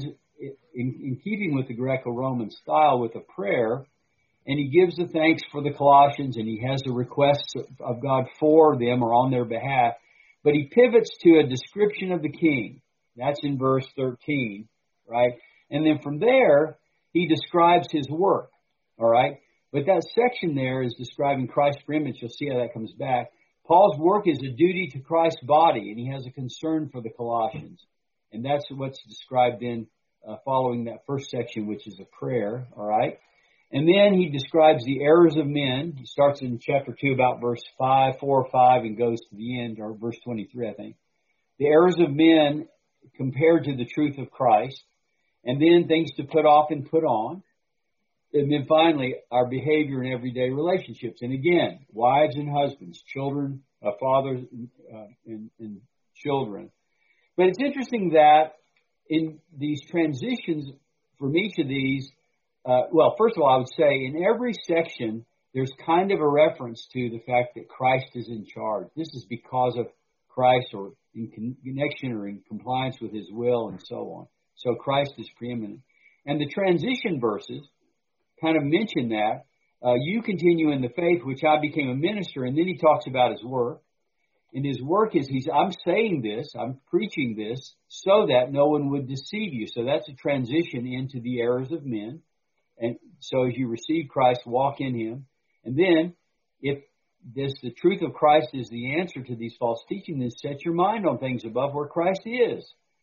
in keeping with the Greco-Roman style, with a prayer, and he gives the thanks for the Colossians, and he has the requests of God for them or on their behalf, but he pivots to a description of the king. That's in verse 13, right? And then from there, he describes his work, all right? But that section there is describing Christ's preeminence. You'll see how that comes back. Paul's work is a duty to Christ's body, and he has a concern for the Colossians. And that's what's described in following that first section, which is a prayer, all right? And then he describes the errors of men. He starts in chapter 2 about verse 4 or 5, and goes to the end, or verse 23, I think. The errors of men compared to the truth of Christ. And then things to put off and put on. And then finally, our behavior in everyday relationships. And again, wives and husbands, children, fathers and children. But it's interesting that in these transitions from each of these, first of all, I would say in every section, there's kind of a reference to the fact that Christ is in charge. This is because of Christ, or in connection or in compliance with his will, and so on. So Christ is preeminent. And the transition verses kind of mention that. You continue in the faith, which I became a minister, and then he talks about his work. And his work is, I'm saying this, I'm preaching this, so that no one would deceive you. So that's a transition into the errors of men. And so as you receive Christ, walk in him. And then, if the truth of Christ is the answer to these false teachings, then set your mind on things above where Christ is.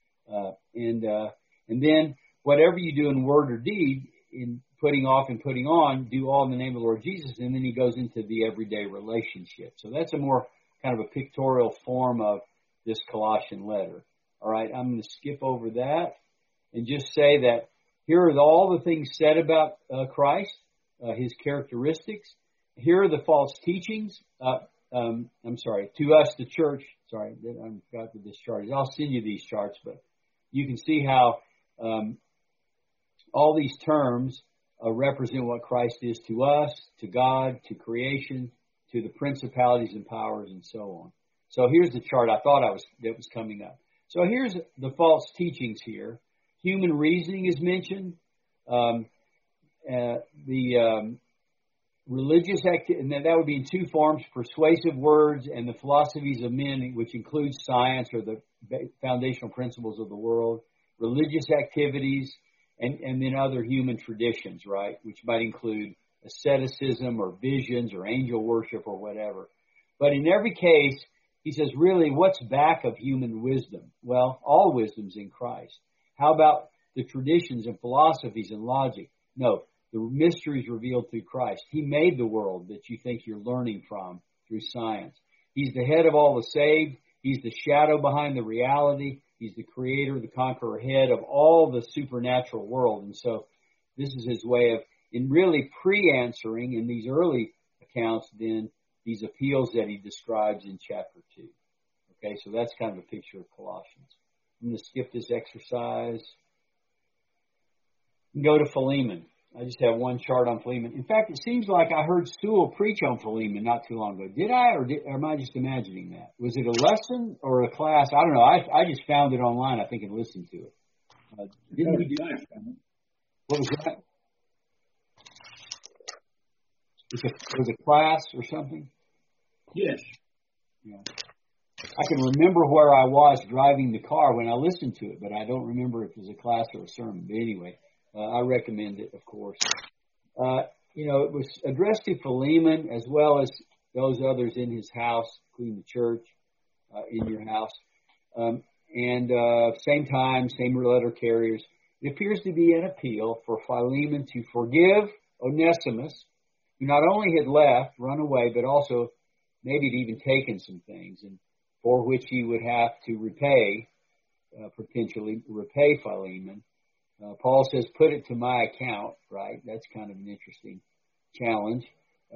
And then, whatever you do in word or deed, in putting off and putting on, do all in the name of the Lord Jesus. And then he goes into the everyday relationship. So that's a more kind of a pictorial form of this Colossian letter. All right, I'm going to skip over that and just say that here are all the things said about Christ, his characteristics. Here are the false teachings. To us, the church. Sorry, I forgot this chart. I'll send you these charts, but you can see how all these terms represent what Christ is to us, to God, to creation, to the principalities and powers, and so on. So here's the chart I thought that was coming up. So here's the false teachings here. Human reasoning is mentioned. Religious activity, and that would be in two forms: persuasive words and the philosophies of men, which includes science or the foundational principles of the world. Religious activities, and then other human traditions, right, which might include asceticism or visions or angel worship or whatever. But in every case, he says, really, what's back of human wisdom? Well, all wisdom's in Christ. How about the traditions and philosophies and logic? No, the mysteries revealed through Christ. He made the world that you think you're learning from through science. He's the head of all the saved. He's the shadow behind the reality. He's the creator, the conqueror, head of all the supernatural world. And so this is his way of, in really pre-answering in these early accounts, then these appeals that he describes in chapter 2. Okay, so that's kind of a picture of Colossians. I'm going to skip this exercise and go to Philemon. I just have one chart on Philemon. In fact, it seems like I heard Sewell preach on Philemon not too long ago. Did I, or am I just imagining that? Was it a lesson or a class? I don't know. I just found it online, I think, and listened to it. Didn't we do that? What was that? Was it a class or something? Yes. Yeah. I can remember where I was driving the car when I listened to it, but I don't remember if it was a class or a sermon. But anyway, I recommend it, of course. It was addressed to Philemon as well as those others in his house, including the church in your house. Same time, same letter carriers. It appears to be an appeal for Philemon to forgive Onesimus, who not only had left, run away, but also maybe had even taken some things, and for which he would have to repay, potentially repay Philemon. Paul says, put it to my account, right? That's kind of an interesting challenge.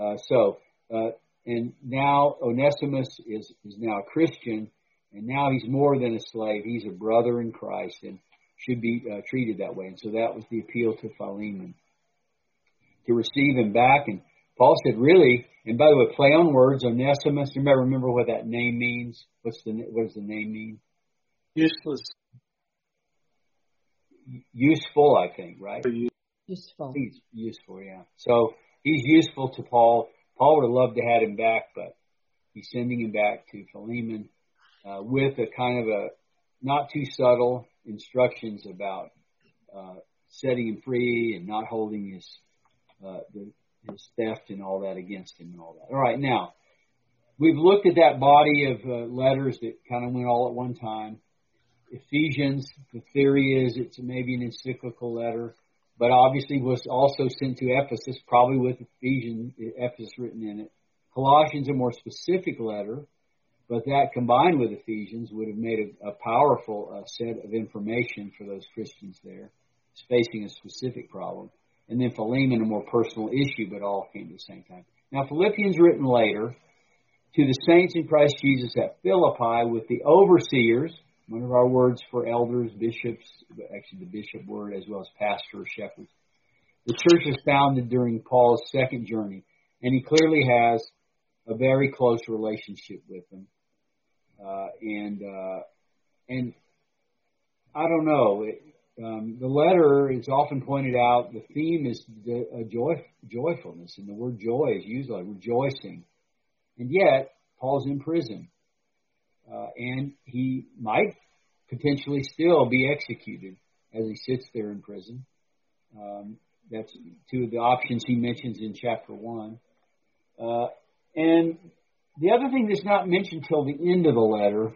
And now Onesimus is now a Christian, and now he's more than a slave. He's a brother in Christ and should be treated that way. And so that was the appeal to Philemon, to receive him back. And Paul said, really, and by the way, play on words, Onesimus, you may remember what that name means. What does the name mean? Useless. Useful, I think, right? Useful. He's useful, yeah. So he's useful to Paul. Paul would have loved to have him back, but he's sending him back to Philemon with a kind of a not too subtle instructions about setting him free and not holding his theft and all that against him and all that. All right, now, we've looked at that body of letters that kind of went all at one time. Ephesians, the theory is it's maybe an encyclical letter, but obviously was also sent to Ephesus, probably with Ephesus written in it. Colossians, a more specific letter, but that combined with Ephesians would have made a powerful set of information for those Christians there facing a specific problem. And then Philemon, a more personal issue, but all came at the same time. Now, Philippians written later to the saints in Christ Jesus at Philippi with the overseers, one of our words for elders, bishops, actually the bishop word, as well as pastor or shepherds. The church was founded during Paul's second journey, and he clearly has a very close relationship with them. And I don't know. The letter is often pointed out, the theme is joyfulness, and the word joy is used like rejoicing. And yet, Paul's in prison. And he might potentially still be executed as he sits there in prison. That's two of the options he mentions in chapter 1. And the other thing that's not mentioned till the end of the letter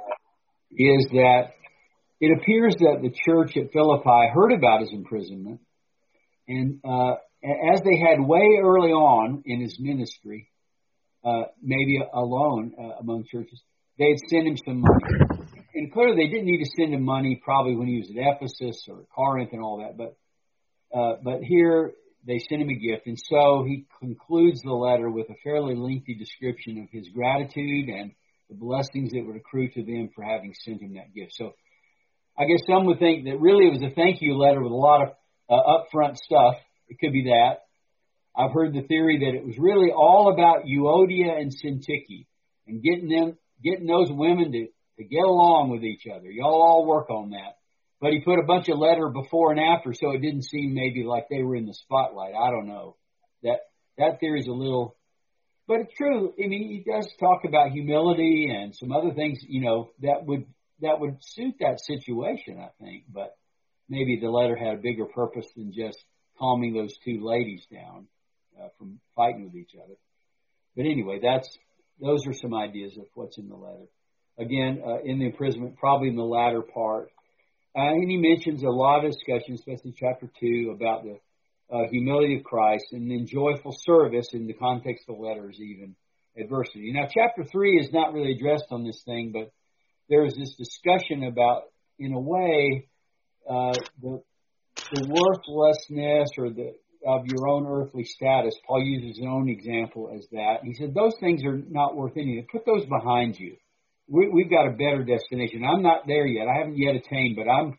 is that it appears that the church at Philippi heard about his imprisonment, and as they had way early on in his ministry, maybe alone among churches, they had sent him some money. And clearly they didn't need to send him money probably when he was at Ephesus or Corinth and all that, but here they sent him a gift. And so he concludes the letter with a fairly lengthy description of his gratitude and the blessings that would accrue to them for having sent him that gift. So I guess some would think that really it was a thank you letter with a lot of upfront stuff. It could be that. I've heard the theory that it was really all about Euodia and Syntyche and getting those women to get along with each other. Y'all all work on that. But he put a bunch of letter before and after, so it didn't seem maybe like they were in the spotlight. I don't know. That theory is a little, but it's true. I mean, he does talk about humility and some other things, that would suit that situation, I think. But maybe the letter had a bigger purpose than just calming those two ladies down from fighting with each other. But anyway, those are some ideas of what's in the letter. Again, in the imprisonment, probably in the latter part. And he mentions a lot of discussion, especially chapter 2, about the humility of Christ and then joyful service in the context of letters, even adversity. Now, chapter 3 is not really addressed on this thing, but there is this discussion about, in a way, the worthlessness or of your own earthly status. Paul uses his own example as that. He said, those things are not worth anything. Put those behind you. We've got a better destination. I'm not there yet. I haven't yet attained, but I'm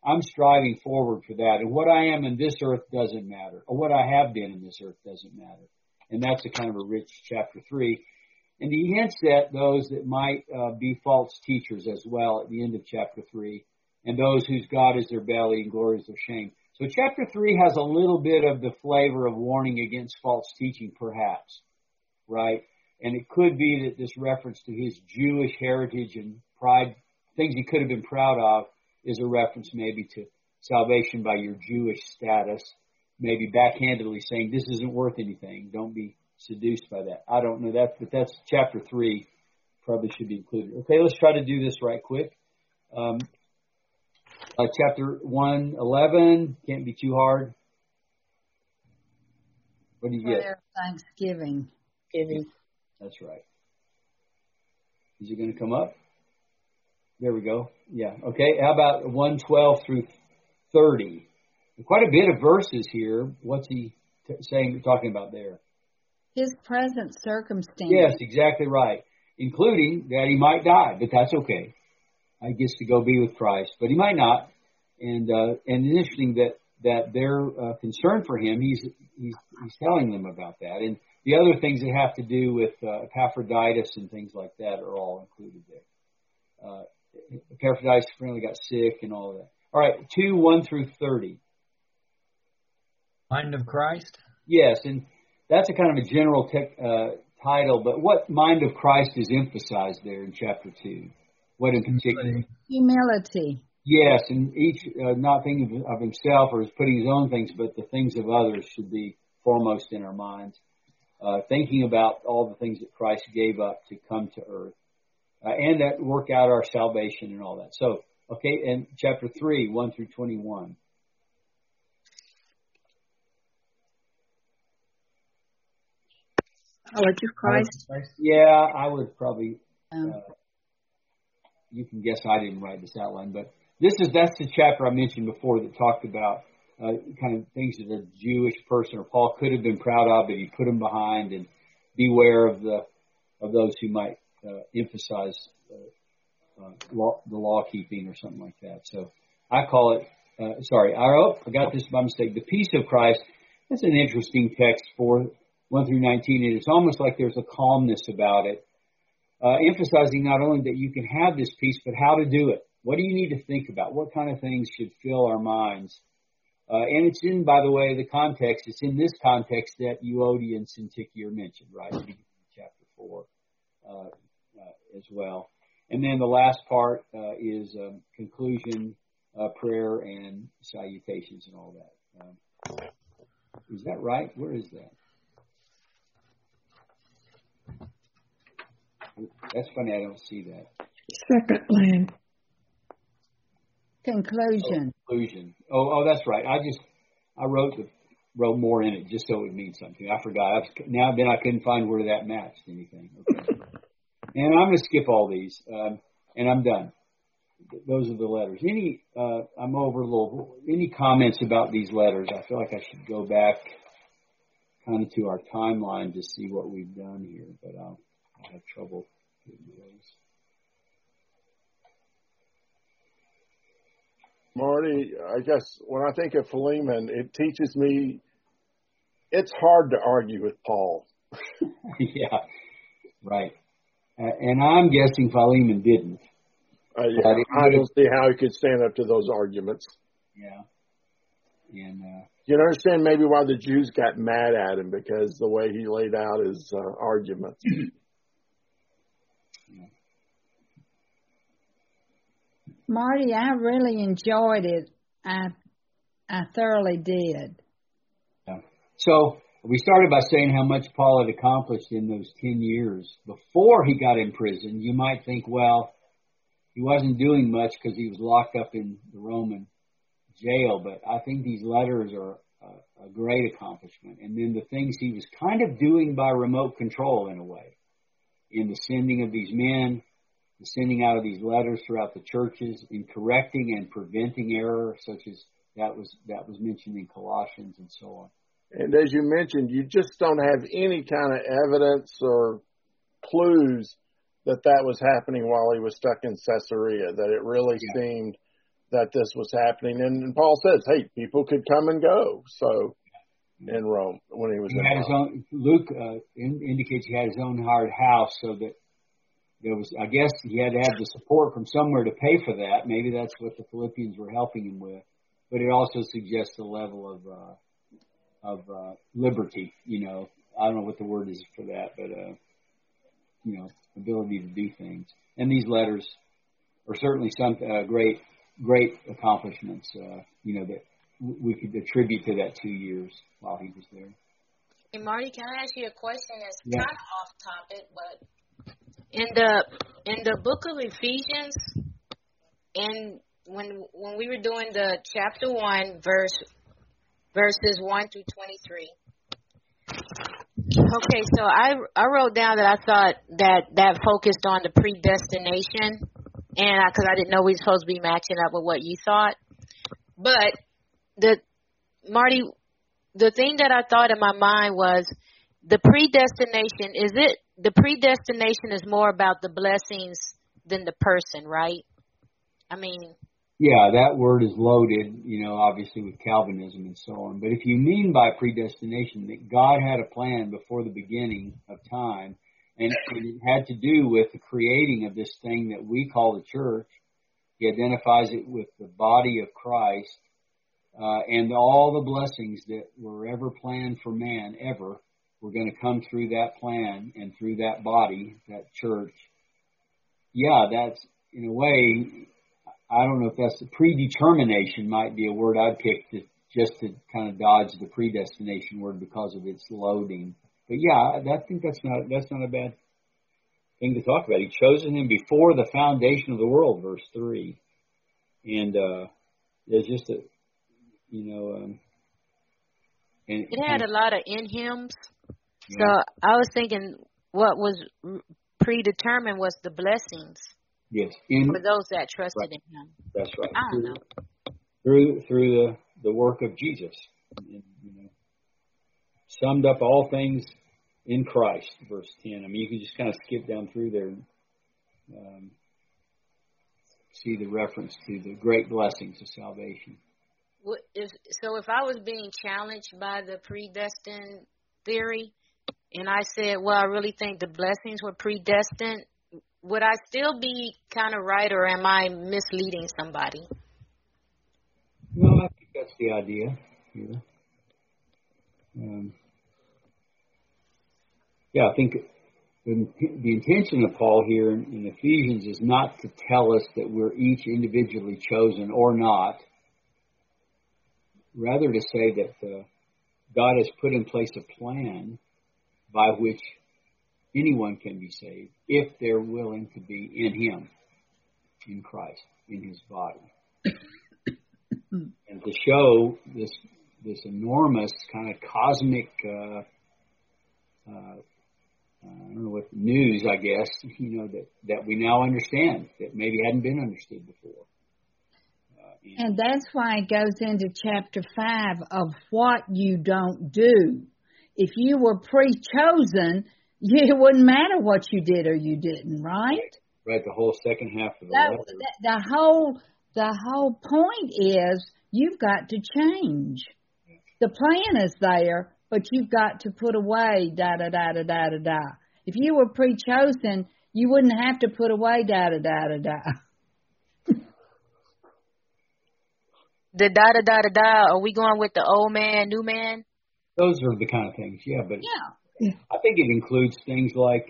I'm striving forward for that. And what I am in this earth doesn't matter, or what I have been in this earth doesn't matter. And that's a kind of a rich chapter 3. And he hints at those that might be false teachers as well at the end of chapter 3, and those whose God is their belly and glory is their shame. So chapter 3 has a little bit of the flavor of warning against false teaching, perhaps, right? And it could be that this reference to his Jewish heritage and pride, things he could have been proud of, is a reference maybe to salvation by your Jewish status, maybe backhandedly saying this isn't worth anything. Don't be seduced by that. I don't know that, but that's chapter 3. Probably should be included. Okay, let's try to do this right quick. Chapter 1:11 can't be too hard. What do you get? Prayer of Thanksgiving. That's right. Is it going to come up? There we go. Yeah. Okay. How about 1:12 through 30? Quite a bit of verses here. What's he talking about there? His present circumstance. Yes, exactly right. Including that he might die, but that's okay. I guess to go be with Christ, but he might not. And it's interesting that they're concerned for him. He's telling them about that, and the other things that have to do with Epaphroditus and things like that are all included there. Epaphroditus apparently got sick and all of that. All right, 2:1 through 30. Mind of Christ? Yes, and that's a kind of a general title, but what mind of Christ is emphasized there in chapter 2? What in particular? Humility. Yes, and each not thinking of himself or putting his own things, but the things of others should be foremost in our minds. Thinking about all the things that Christ gave up to come to earth. And that work out our salvation and all that. So, okay, and chapter 3, 1 through 21. Knowledge of Christ. Yeah, I would probably, you can guess I didn't write this outline, but that's the chapter I mentioned before that talked about kind of things that a Jewish person or Paul could have been proud of, but he put them behind, and beware of those who might emphasize the law keeping or something like that. So I call it, I got this by mistake. The peace of Christ. That's an interesting text for 1 through 19. And it's almost like there's a calmness about it, emphasizing not only that you can have this peace, but how to do it. What do you need to think about? What kind of things should fill our minds? And it's in, by the way, the context. It's in this context that Euodia and Syntyche are mentioned, right? Chapter 4 as well. And then the last part is conclusion, prayer, and salutations and all that. Is that right? Where is that? That's funny. I don't see that. Second line. Conclusion. Conclusion. Oh, that's right. I wrote more in it just so it would mean something. I forgot. Then I couldn't find where that matched anything. Okay. And I'm going to skip all these, and I'm done. Those are the letters. I'm over a little. Any comments about these letters? I feel like I should go back kind of to our timeline to see what we've done here, but I have trouble getting those. Marty, I guess when I think of Philemon, it teaches me it's hard to argue with Paul. Yeah, right. And I'm guessing Philemon didn't. Yeah, I don't see how he could stand up to those arguments. Yeah. And you can understand maybe why the Jews got mad at him, because the way he laid out his arguments. Marty, I really enjoyed it. I thoroughly did. Yeah. So we started by saying how much Paul had accomplished in those 10 years before he got in prison. You might think, well, he wasn't doing much because he was locked up in the Roman jail, but I think these letters are a great accomplishment. And then the things he was kind of doing by remote control in a way, in the sending of these men, the sending out of these letters throughout the churches, in correcting and preventing error, such as that was mentioned in Colossians and so on. And as you mentioned, you just don't have any kind of evidence or clues that was happening while he was stuck in Caesarea, that it really seemed that this was happening. And Paul says, hey, people could come and go. So in Rome when he was he in had Rome. his own. Luke indicates he had his own hired house, so that there was. I guess he had to have the support from somewhere to pay for that. Maybe that's what the Philippians were helping him with. But it also suggests a level of liberty. You know, I don't know what the word is for that, but you know, ability to do things. And these letters are certainly some great accomplishments. You know, that we could attribute to that 2 years while he was there. Hey, Marty, can I ask you a question that's Yeah. kind of off topic, but in the book of Ephesians, and when we were doing the chapter 1 verses 1 through 23. Okay, so I wrote down that I thought that focused on the predestination, and because I didn't know we were supposed to be matching up with what you thought. But Marty, the thing that I thought in my mind was the predestination. Is it the predestination is more about the blessings than the person, right? I mean. Yeah, that word is loaded, you know, obviously with Calvinism and so on. But if you mean by predestination that God had a plan before the beginning of time, and it had to do with the creating of this thing that we call the church, he identifies it with the body of Christ, and all the blessings that were ever planned for man, ever, were going to come through that plan and through that body, that church. Yeah, that's, in a way, I don't know if that's the predetermination might be a word I'd pick just to kind of dodge the predestination word because of its loading. But yeah, I think that's not a bad thing to talk about. He chosen him before the foundation of the world, verse 3. And there's just a, you know, and it had a lot of in hymns. Yeah. So I was thinking what was predetermined was the blessings. Yes. For those that trusted right. in him. That's right. I don't know. Through the work of Jesus. And, you know, summed up all things in Christ, verse 10. I mean, you can just kind of skip down through there and see the reference to the great blessings of salvation. So if I was being challenged by the predestined theory, and I said, well, I really think the blessings were predestined, would I still be kind of right, or am I misleading somebody? No, I think that's the idea here. Yeah, I think the intention of Paul here in Ephesians is not to tell us that we're each individually chosen or not. Rather to say that God has put in place a plan by which anyone can be saved if they're willing to be in Him, in Christ, in His body. And to show this enormous kind of cosmic, I don't know what news, I guess, you know, that we now understand that maybe hadn't been understood before. And that's why it goes into chapter 5 of what you don't do. If you were pre-chosen, it wouldn't matter what you did or you didn't, right? Right, the whole second half of the letter. The whole point is you've got to change. The plan is there, but you've got to put away da-da-da-da-da-da-da. If you were pre-chosen, you wouldn't have to put away da-da-da-da-da. The da-da-da-da-da, are we going with the old man, new man? Those are the kind of things, yeah. But yeah. I think it includes things like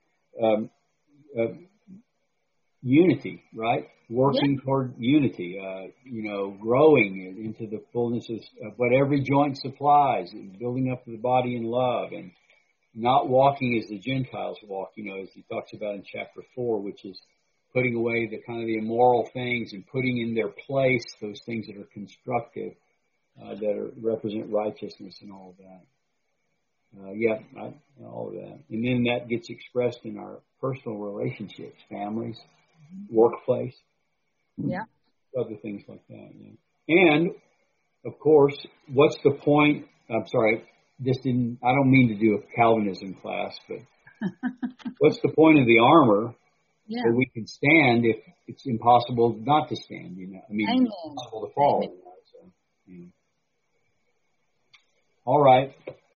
unity, right? Working toward unity, you know, growing into the fullness of what every joint supplies, and building up the body in love, and not walking as the Gentiles walk, you know, as he talks about in chapter 4, which is putting away the kind of the immoral things and putting in their place those things that are constructive, that represent righteousness and all of that. All of that. And then that gets expressed in our personal relationships, families, workplace, other things like that. Yeah. And, of course, what's the point? I'm sorry, I don't mean to do a Calvinism class, but what's the point of the armor Yeah. But we can stand if it's impossible not to stand, you know. I mean, Amen. it's impossible to fall. You know, so, you know. All right.